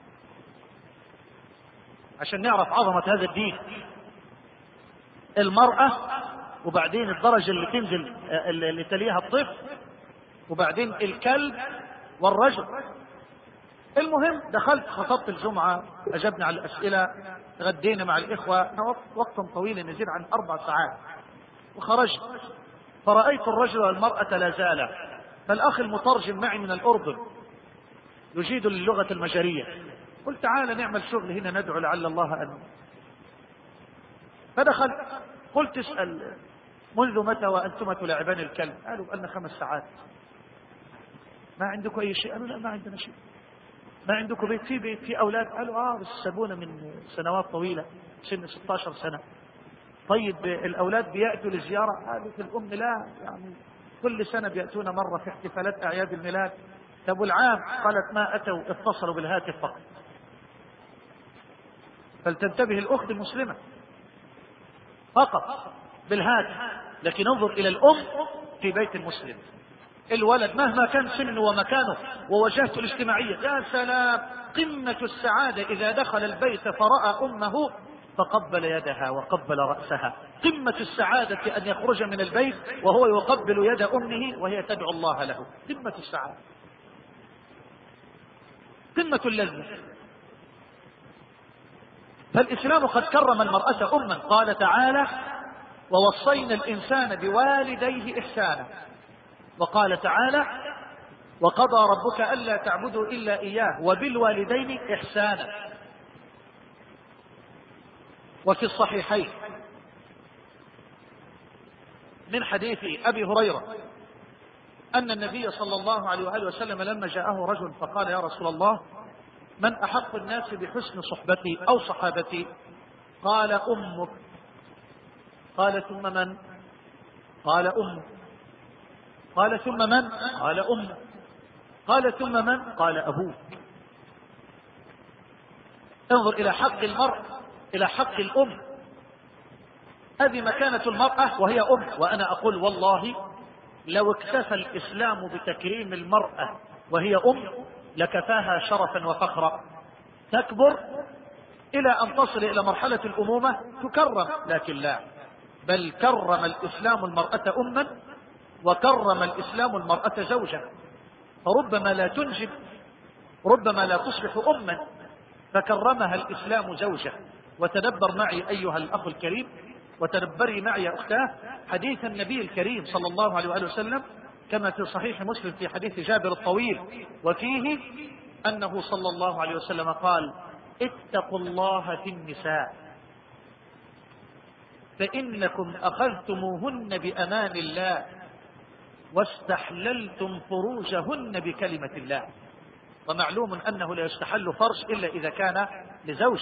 عشان نعرف عظمة هذا الدين. المرأة، وبعدين الدرجة اللي تنزل اللي تليها الطفل، وبعدين الكلب والرجل. المهم دخلت خطبت الجمعة، أجبنا على الأسئلة، غدينا مع الإخوة وقتا طويلا يزيد عن 4 ساعات، وخرجت فرأيت الرجل والمرأة لا زالا. فالأخ المترجم معي من الأردن يجيد للغة المجرية، قلت تعالى نعمل شغل هنا ندعو لعل الله أن. فدخلت قلت اسأل منذ متى وأنتم تلاعبان الكلب؟ قالوا بقالنا 5 ساعات. ما عندكم أي شيء؟ قالوا لا ما عندنا شيء. ما عندكم بيت؟ في بيت، في أولاد؟ قالوا بس سابونا من سنوات طويلة، سن 16 سنة. طيب الأولاد بيأتوا لزيارة؟ قالوا في الأم لا، يعني كل سنة بيأتونا مرة في احتفالات أعياد الميلاد. طب والعام؟ قالت ما أتوا، اتصلوا بالهاتف فقط. فلتنتبه الأخت المسلمة، فقط بالهاتف. لكن انظر إلى الأم في بيت المسلم، الولد مهما كان سنه ومكانه ووجهته الاجتماعية، يا سلام، قمة السعادة إذا دخل البيت فرأى أمه فقبل يدها وقبل رأسها. قمة السعادة أن يخرج من البيت وهو يقبل يد أمه وهي تدعو الله له. قمة السعادة، قمة اللذة. فالإسلام قد كرم المرأة أما، قال تعالى ووصينا الإنسان بوالديه إحسانا، وقال تعالى وقضى ربك ألا تعبدوا إلا إياه وبالوالدين إحسانا. وفي الصحيحين من حديث أبي هريرة أن النبي صلى الله عليه وآله وسلم لما جاءه رجل فقال يا رسول الله من أحق الناس بحسن صحبتي أو صحابتي؟ قال أمك. قال ثم من؟ قال أمك. قال ثم من؟ قال أمك. قال ثم من؟ قال أبوك. انظر إلى حق المرء، إلى حق الأم. هذه مكانة المرأة وهي أم. وأنا أقول والله لو اكتفى الإسلام بتكريم المرأة وهي أم لكفاها شرفا وفخرا. تكبر إلى أن تصل إلى مرحلة الأمومة تكرم، لكن لا، بل كرم الإسلام المرأة أما، وكرم الإسلام المرأة زوجا. فربما لا تنجب، ربما لا تصبح أما، فكرمها الإسلام زوجة. وتدبر معي أيها الأخ الكريم، وتدبري معي يا أختاه حديث النبي الكريم صلى الله عليه وآله وسلم كما في صحيح مسلم في حديث جابر الطويل، وفيه أنه صلى الله عليه وسلم قال اتقوا الله في النساء فإنكم أخذتموهن بأمان الله واستحللتم فروجهن بكلمة الله. ومعلوم أنه لا يستحل فرج إلا إذا كان لزوج.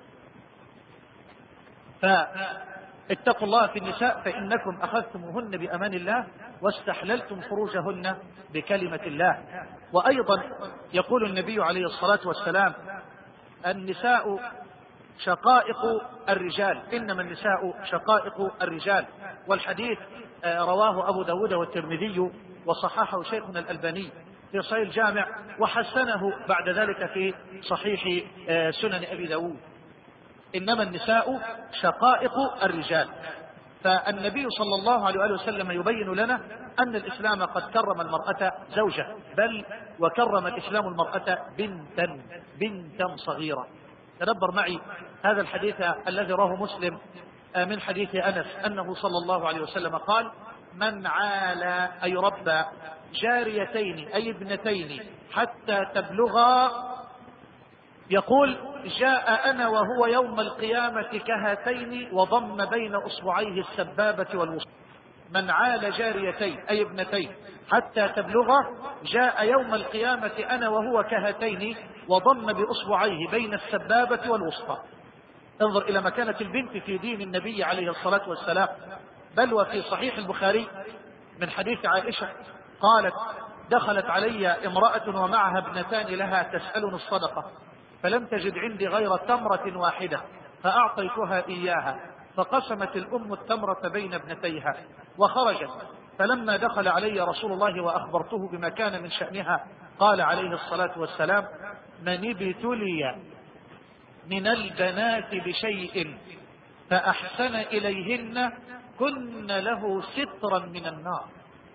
فاتقوا الله في النساء فإنكم أخذتموهن بأمان الله واستحللتم فروجهن بكلمة الله. وأيضا يقول النبي عليه الصلاة والسلام: النساء شقائق الرجال، إنما النساء شقائق الرجال. والحديث رواه أبو داود والترمذي وصححه شيخنا الألباني في صحيح الجامع، وحسنه بعد ذلك في صحيح سنن أبي داود. إنما النساء شقائق الرجال. فالنبي صلى الله عليه وآله وسلم يبين لنا أن الإسلام قد كرم المرأة زوجة، بل وكرم الإسلام المرأة بنتا صغيرة. تدبر معي هذا الحديث الذي رواه مسلم من حديث أنس أنه صلى الله عليه وسلم قال: من عال أي ربى جاريتين أي ابنتين حتى تبلغا، يقول: جاء أنا وهو يوم القيامة كهاتين وضم بين أصبعيه السبابة والوسطى. من عال جاريتين أي ابنتين حتى تبلغا جاء يوم القيامة أنا وهو كهاتين وضم بأصبعيه بين السبابة والوسطى. انظر إلى مكانة البنت في دين النبي عليه الصلاة والسلام. بل وفي صحيح البخاري من حديث عائشة قالت: دخلت علي امرأة ومعها ابنتان لها تسألني الصدقة، فلم تجد عندي غير تمرة واحدة فأعطيتها إياها، فقسمت الأم التمرة بين ابنتيها وخرجت. فلما دخل علي رسول الله وأخبرته بما كان من شأنها قال عليه الصلاة والسلام: من ابتلي من البنات بشيء فأحسن إليهن كن له سترا من النار.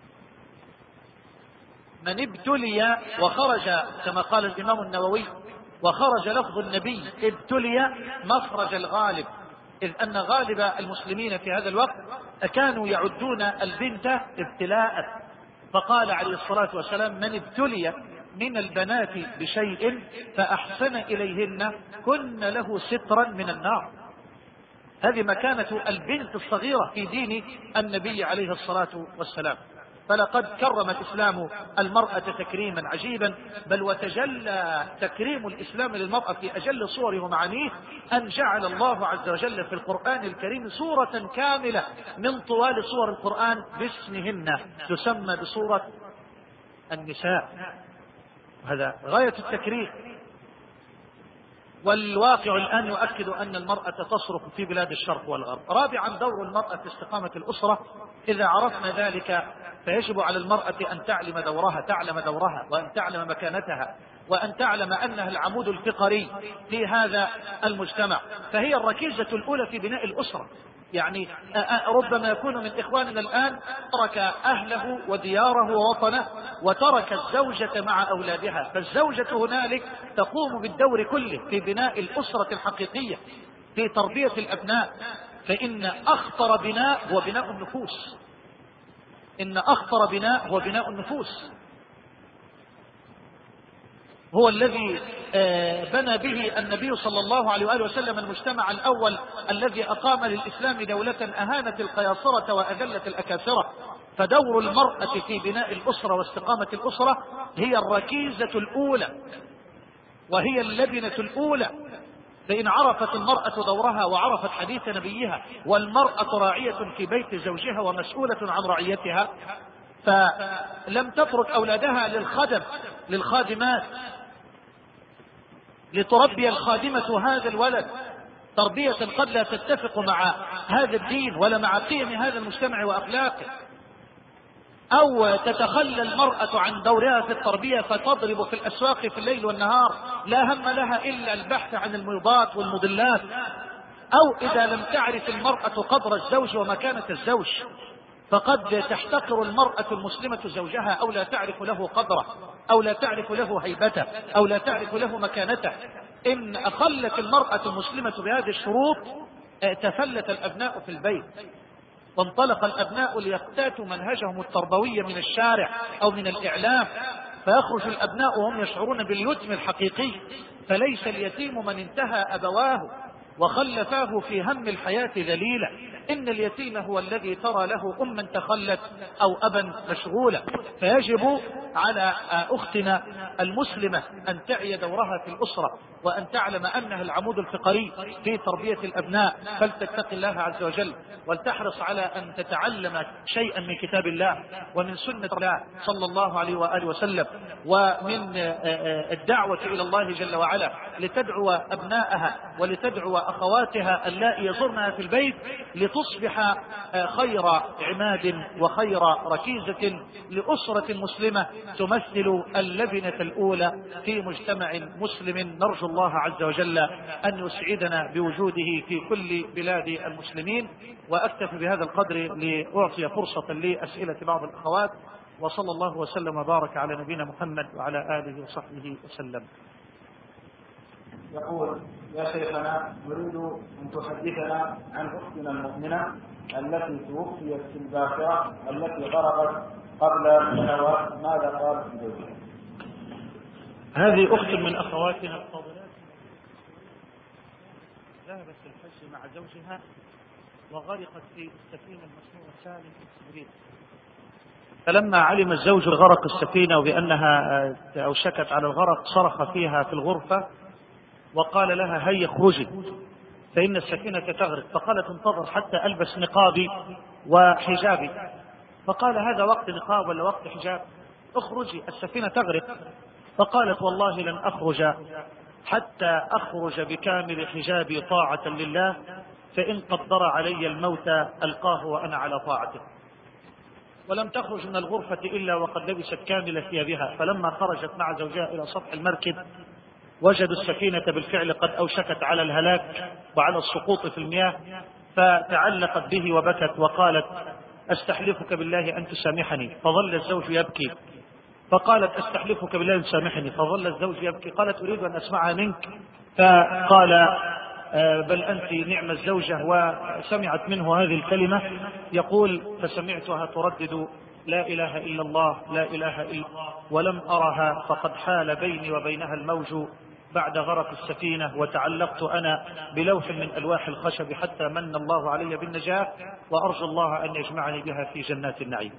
من ابتلي، وخرج كما قال الإمام النووي: وخرج لفظ النبي ابتلي مخرج الغالب، إذ أن غالب المسلمين في هذا الوقت كانوا يعدون البنت ابتلاء. فقال عليه الصلاة والسلام: من ابتلي من البنات بشيء فأحسن إليهن كن له سترا من النار. هذه مكانة البنت الصغيرة في دين النبي عليه الصلاة والسلام. فلقد كرم الإسلام المرأة تكريما عجيبا، بل وتجلى تكريم الإسلام للمرأة في أجل صوره ومعانيه أن جعل الله عز وجل في القرآن الكريم سورة كاملة من طوال سور القرآن باسمهن تسمى بسورة النساء. هذا غاية التكريم. والواقع الآن يؤكد أن المرأة تصرخ في بلاد الشرق والغرب. رابعا، دور المرأة في استقامة الأسرة. إذا عرفنا ذلك فيجب على المرأة أن تعلم دورها وأن تعلم مكانتها وأن تعلم أنها العمود الفقري في هذا المجتمع، فهي الركيزة الأولى في بناء الأسرة. يعني ربما يكون من إخواننا الآن ترك أهله ودياره ووطنه وترك الزوجة مع أولادها، فالزوجة هنالك تقوم بالدور كله في بناء الأسرة الحقيقية، في تربية الأبناء. فإن أخطر بناء هو بناء النفوس. إن أخطر بناء هو بناء النفوس، هو الذي بنى به النبي صلى الله عليه وآله وسلم المجتمع الأول الذي أقام للإسلام دولة أهانت القياصرة وأذلت الأكاثرة. فدور المرأة في بناء الأسرة واستقامة الأسرة هي الركيزة الأولى وهي اللبنة الأولى. فإن عرفت المرأة دورها وعرفت حديث نبيها: والمرأة راعية في بيت زوجها ومسؤولة عن رعيتها، فلم تترك أولادها للخادمات لتربي الخادمة هذا الولد تربية قد لا تتفق مع هذا الدين ولا مع قيم هذا المجتمع وأخلاقه، أو تتخلى المرأة عن دورها في التربية فتضرب في الأسواق في الليل والنهار لا هم لها إلا البحث عن الميضات والمضلات، أو إذا لم تعرف المرأة قدر الزوج ومكانة الزوج فقد تحتقر المرأة المسلمة زوجها أو لا تعرف له قدره أو لا تعرف له هيبته أو لا تعرف له مكانته. إن أخلت المرأة المسلمة بهذه الشروط تفلت الأبناء في البيت وانطلق الأبناء ليقتاتوا منهجهم التربوي من الشارع أو من الإعلام، فيخرج الأبناء وهم يشعرون باليتم الحقيقي. فليس اليتيم من انتهى أبواه وخلفاه في هم الحياة ذليلا، إن اليتيم هو الذي ترى له أما تخلت أو أبا مشغولا. فيجب على أختنا المسلمة أن تعي دورها في الأسرة، وأن تعلم أنها العمود الفقري في تربية الأبناء، فلتتق الله عز وجل، ولتحرص على أن تتعلم شيئا من كتاب الله ومن سنة الله صلى الله عليه وآله وسلم، ومن الدعوة إلى الله جل وعلا، لتدعو أبناءها ولتدعو أخواتها اللائي يزرنها في البيت، لتصبح خير عماد وخير ركيزة لأسرة مسلمة تمثل اللبنة الأولى في مجتمع مسلم. نرجو الله عز وجل أن يسعدنا بوجوده في كل بلاد المسلمين. وأكتفي بهذا القدر لأعطي فرصة لأسئلة بعض الأخوات، وصلى الله وسلم وبارك على نبينا محمد وعلى آله وصحبه وسلم. يقول: يا شيخنا، نريد أن تحدثنا عن أختنا المؤمنة التي توفيت في الباخرة التي غرقت قبل سنوات، ماذا قالت زوجها؟ هذه أخت من أخواتنا الفاضلات ذهبت في الحج مع زوجها وغرقت في السفينة المصنوعة سالم السبريد. فلما علم الزوج غرق السفينة وبأنها أوشكت على الغرق، صرخ فيها في الغرفة وقال لها: هيا اخرجي فإن السفينة تغرق. فقالت: انتظر حتى ألبس نقابي وحجابي. فقال: هذا وقت نقاب ولا وقت حجاب؟ اخرجي السفينة تغرق. فقالت: والله لن أخرج حتى أخرج بكامل حجابي طاعة لله، فإن قدر علي الموت ألقاه وأنا على طاعته. ولم تخرج من الغرفة إلا وقد لبست كامل ثيابها. فلما خرجت مع زوجها إلى سطح المركب وجدوا السفينة بالفعل قد أوشكت على الهلاك وعلى السقوط في المياه، فتعلقت به وبكت وقالت: أستحلفك بالله أن تسامحني. فظل الزوج يبكي. فقالت: أستحلفك بالله أن تسامحني. فظل الزوج يبكي. قالت: أريد أن أسمعها منك. فقال: بل أنت نعم الزوجة. وسمعت منه هذه الكلمة يقول: فسمعتها تردد: لا إله إلا الله، لا إله إلا الله، ولم أرها، فقد حال بيني وبينها الموج بعد غرق السفينة، وتعلقت أنا بلوح من ألواح الخشب حتى من الله علي بالنجاة، وأرجو الله أن يجمعني بها في جنات النعيم.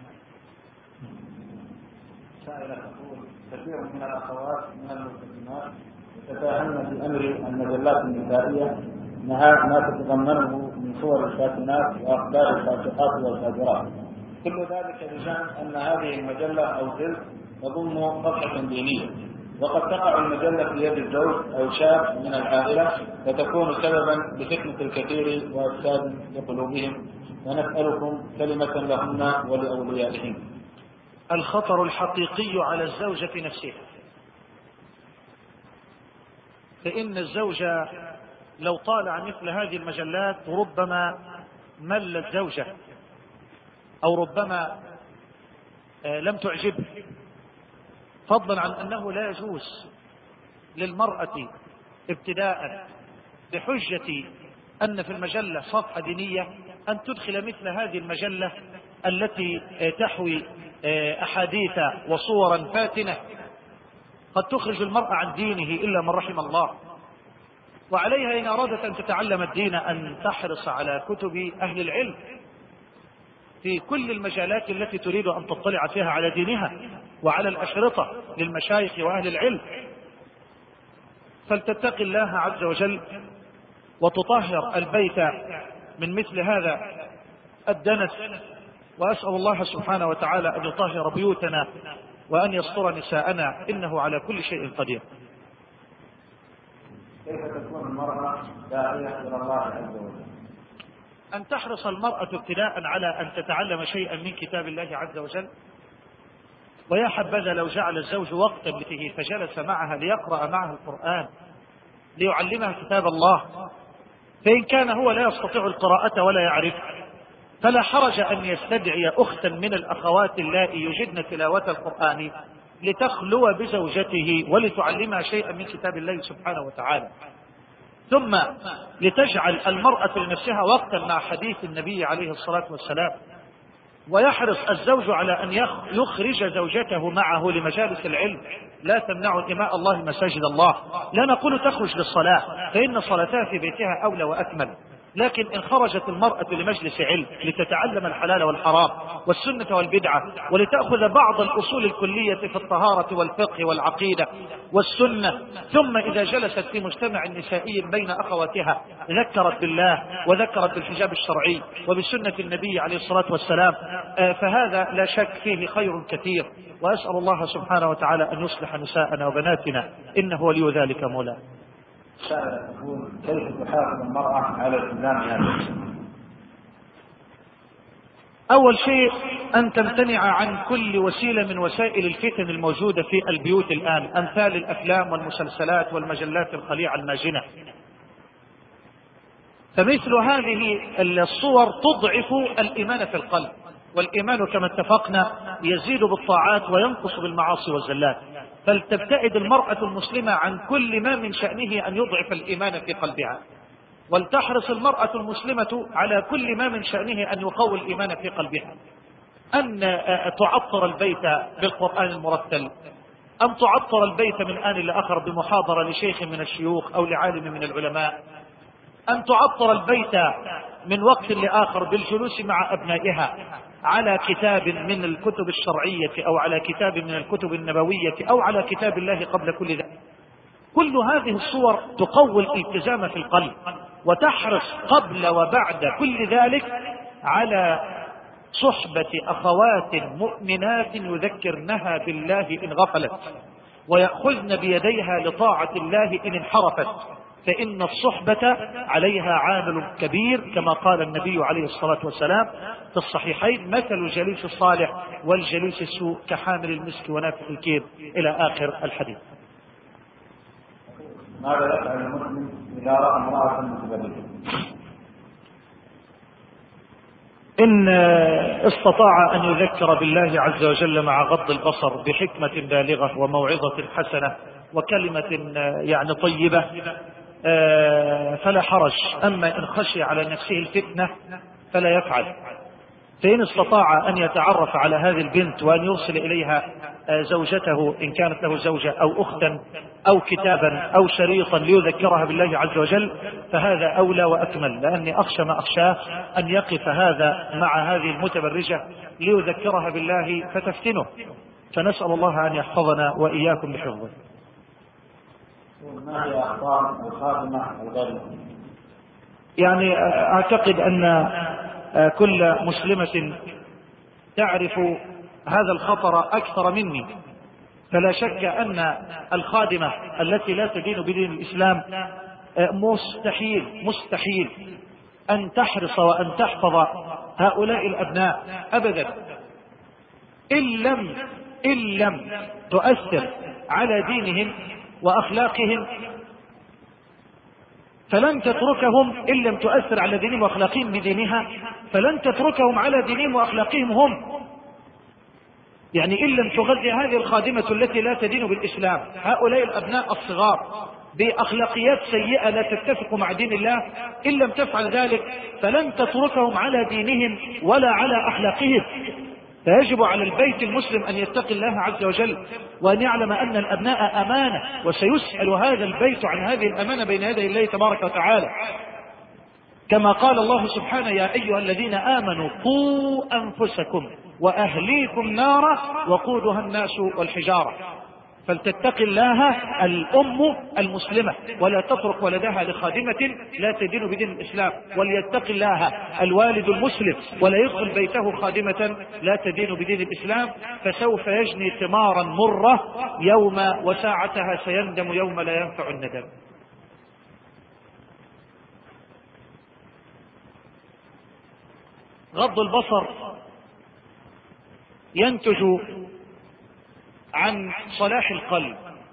سائلة تقول: كثير من الأخوات من المسلمات يتساهلن بأمر المجلات النسائية ما تتضمنه من صور الفاتنات وأخبار الفاسقات والفاجرات، كل ذلك بجانب أن هذه المجلة أو جلد تضم صفحة دينية، وقد تقع المجلة في يد الزوج أو شاب من العائلة، فتكون سببا لفتنة الكثير وإفساد لقلوبهم، ونسألكم كلمة لهن ولأوليائهن. الخطر الحقيقي على الزوجة نفسها، فإن الزوجة لو طالع مثل هذه المجلات ربما مل الزوجة، أو ربما لم تعجبه، فضلا عن أنه لا يجوز للمرأة ابتداء بحجة أن في المجلة صفحة دينية أن تدخل مثل هذه المجلة التي تحوي أحاديث وصورا فاتنة قد تخرج المرأة عن دينه إلا من رحم الله. وعليها إن أرادت أن تتعلم الدين أن تحرص على كتب أهل العلم في كل المجالات التي تريد أن تطلع فيها على دينها، وعلى الأشرطة للمشايخ وأهل العلم، فلتتقي الله عز وجل وتطهر البيت من مثل هذا الدنس. وأسأل الله سبحانه وتعالى أن يطهر بيوتنا وأن يستر نساءنا، إنه على كل شيء قدير. كيف تكون المرأة داعية إلى الله عز وجل؟ أن تحرص المرأة ابتداء على أن تتعلم شيئا من كتاب الله عز وجل. ويا حبذا لو جعل الزوج وقتا به فجلس معها ليقرأ معها القرآن ليعلمها كتاب الله، فإن كان هو لا يستطيع القراءة ولا يعرف فلا حرج أن يستدعي أختا من الأخوات اللائي يجدن تلاوة القرآن لتخلو بزوجته ولتعلمها شيئا من كتاب الله سبحانه وتعالى. ثم لتجعل المرأة لنفسها وقتا مع حديث النبي عليه الصلاة والسلام. ويحرص الزوج على أن يخرج زوجته معه لمجالس العلم. لا تمنعوا إماء الله مساجد الله. لا نقول تخرج للصلاة، فإن صلاتها في بيتها أولى وأكمل، لكن إن خرجت المرأة لمجلس علم لتتعلم الحلال والحرام والسنة والبدعة ولتأخذ بعض الأصول الكلية في الطهارة والفقه والعقيدة والسنة، ثم إذا جلست في مجتمع نسائي بين أخواتها ذكرت بالله وذكرت بالحجاب الشرعي وبسنة النبي عليه الصلاة والسلام، فهذا لا شك فيه خير كثير. وأسأل الله سبحانه وتعالى أن يصلح نساءنا وبناتنا إنه ولي ذلك مولاه. كيف تحافظ المرأة على التزامها؟ أول شيء أن تمتنع عن كل وسيلة من وسائل الفتن الموجودة في البيوت الآن، أمثال الأفلام والمسلسلات والمجلات الخليعة الماجنة. فمثل هذه الصور تضعف الإيمان في القلب، والإيمان كما اتفقنا يزيد بالطاعات وينقص بالمعاصي والزلات. فلتبتعد المرأة المسلمة عن كل ما من شأنه أن يضعف الإيمان في قلبها، ولتحرص المرأة المسلمة على كل ما من شأنه أن يقوي الإيمان في قلبها، أن تعطر البيت بالقرآن المرتل، أن تعطر البيت من آن لآخر بمحاضرة لشيخ من الشيوخ أو لعالم من العلماء، أن تعطر البيت من وقت لآخر بالجلوس مع أبنائها على كتاب من الكتب الشرعية أو على كتاب من الكتب النبوية أو على كتاب الله قبل كل ذلك. كل هذه الصور تقوي الالتزام في القلب، وتحرص قبل وبعد كل ذلك على صحبة أخوات مؤمنات يذكرنها بالله إن غفلت، ويأخذن بيديها لطاعة الله إن انحرفت، فإن الصحبة عليها عامل كبير، كما قال النبي عليه الصلاة والسلام في الصحيحين: مثل الجليس الصالح والجليس السوء كحامل المسك ونافخ الكير، إلى آخر الحديث. ماذا يفعل المسلم إذا رأى امرأة متبرجة؟ إن استطاع أن يذكر بالله عز وجل مع غض البصر بحكمة بالغة وموعظة حسنة وكلمة يعني طيبة فلا حرج. أما إن خشي على نفسه الفتنة فلا يفعل. فإن استطاع أن يتعرف على هذه البنت وأن يرسل إليها زوجته إن كانت له زوجة أو أختا أو كتابا أو شريطا ليذكرها بالله عز وجل فهذا أولى وأكمل، لأني أخشى ما أخشاه أن يقف هذا مع هذه المتبرجة ليذكرها بالله فتفتنه، فنسأل الله أن يحفظنا وإياكم بحفظه. ما هي أخطاء الخادمة الغير؟ يعني أعتقد أن كل مسلمة تعرف هذا الخطر أكثر مني، فلا شك أن الخادمة التي لا تدين بدين الإسلام مستحيل أن تحرص وأن تحفظ هؤلاء الأبناء أبدا، إن لم تؤثر على دينهم وأخلاقهم، فلن تتركهم إن لم تؤثر على دينهم وأخلاقهم بدينها، فلن تتركهم على دينهم وأخلاقهم هم. يعني إن لم تغذي هذه الخادمة التي لا تدين بالإسلام هؤلاء الأبناء الصغار بأخلاقيات سيئة لا تتفق مع دين الله، إن لم تفعل ذلك فلن تتركهم على دينهم ولا على أخلاقهم. فيجب على البيت المسلم أن يتقي الله عز وجل وأن يعلم أن الأبناء أمانة، وسيسأل هذا البيت عن هذه الأمانة بين يدي الله تبارك وتعالى، كما قال الله سبحانه: يا أيها الذين آمنوا قوا أنفسكم وأهليكم نارا وقودها الناس والحجارة. فلتتقي الله الأم المسلمة ولا تترك ولدها لخادمة لا تدين بدين الإسلام، وليتقي الله الوالد المسلم ولا يدخل بيته خادمة لا تدين بدين الإسلام، فسوف يجني ثمارا مرة يوم وساعتها سيندم يوم لا ينفع الندم. غض البصر ينتج عن صلاح القلب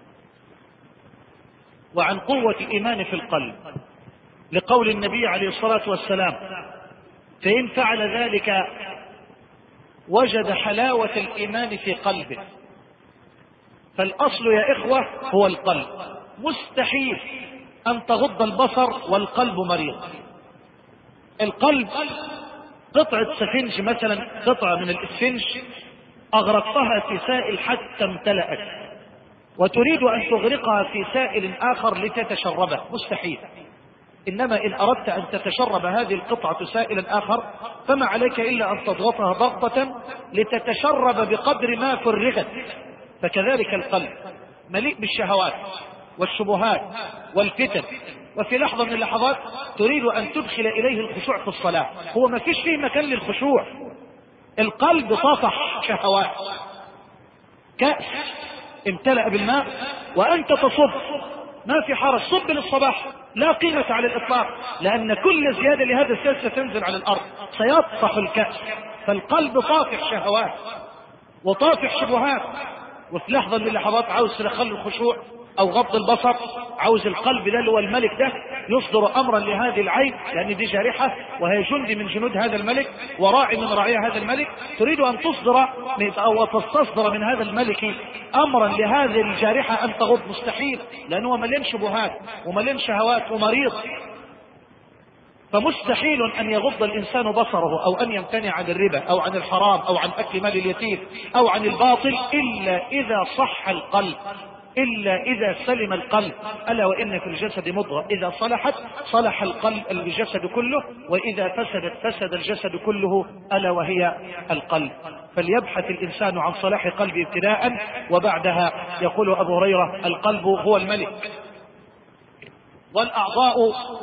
وعن قوة الإيمان في القلب، لقول النبي عليه الصلاة والسلام: فإن فعل ذلك وجد حلاوة الإيمان في قلبه. فالأصل يا إخوة هو القلب. مستحيل أن تغض البصر والقلب مريض. القلب قطعة سفنج مثلا، قطعة من الاسفنج أغرقتها في سائل حتى امتلأت، وتريد أن تغرقها في سائل آخر لتتشربه، مستحيل. إنما إن أردت أن تتشرب هذه القطعة سائلا آخر فما عليك إلا أن تضغطها ضغطة لتتشرب بقدر ما فرغت. فكذلك القلب مليء بالشهوات والشبهات والفتن، وفي لحظة من اللحظات تريد أن تدخل إليه الخشوع في الصلاة، هو ما فيش فيه مكان للخشوع. القلب طفح شهوات، كأس امتلأ بالماء وأنت تصب، ما في حرج، صب للصباح لا قيمة على الإطلاق، لأن كل زيادة لهذا السيل ستنزل على الأرض، سيطفح الكأس. فالقلب طافح شهوات وطافح شبهات، وفي لحظة من اللحظات عاوز تدخل الخشوع أو غض البصر، عاوز القلب ده اللي هو الملك ده يصدر أمرا لهذه العين، لأن دي جارحة وهي جندي من جنود هذا الملك وراعي من رعايا هذا الملك، تريد أن تصدر أو تستصدر من هذا الملك أمرا لهذه الجارحة أن تغض، مستحيل، لأنه مليان شبهات ومليان شهوات ومريض. فمستحيل أن يغض الإنسان بصره أو أن يمتنع عن الربا أو عن الحرام أو عن أكل مال اليتيم أو عن الباطل إلا إذا صح القلب، إلا إذا سلم القلب. ألا وإن في الجسد مضغة إذا صلحت صلح القلب الجسد كله، وإذا فسدت فسد الجسد كله، ألا وهي القلب. فليبحث الإنسان عن صلاح قلبه ابتداء، وبعدها يقول أبو هريرة القلب هو الملك والأعضاء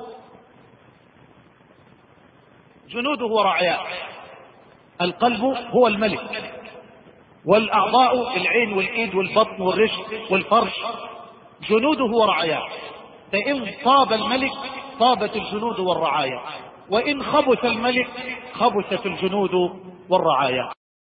جنوده ورعاياه. القلب هو الملك والأعضاء العين والإيد والبطن والرجل والفرج جنوده ورعاياه. فإن طاب الملك طابت الجنود والرعايا، وإن خبث الملك خبثت الجنود والرعايا.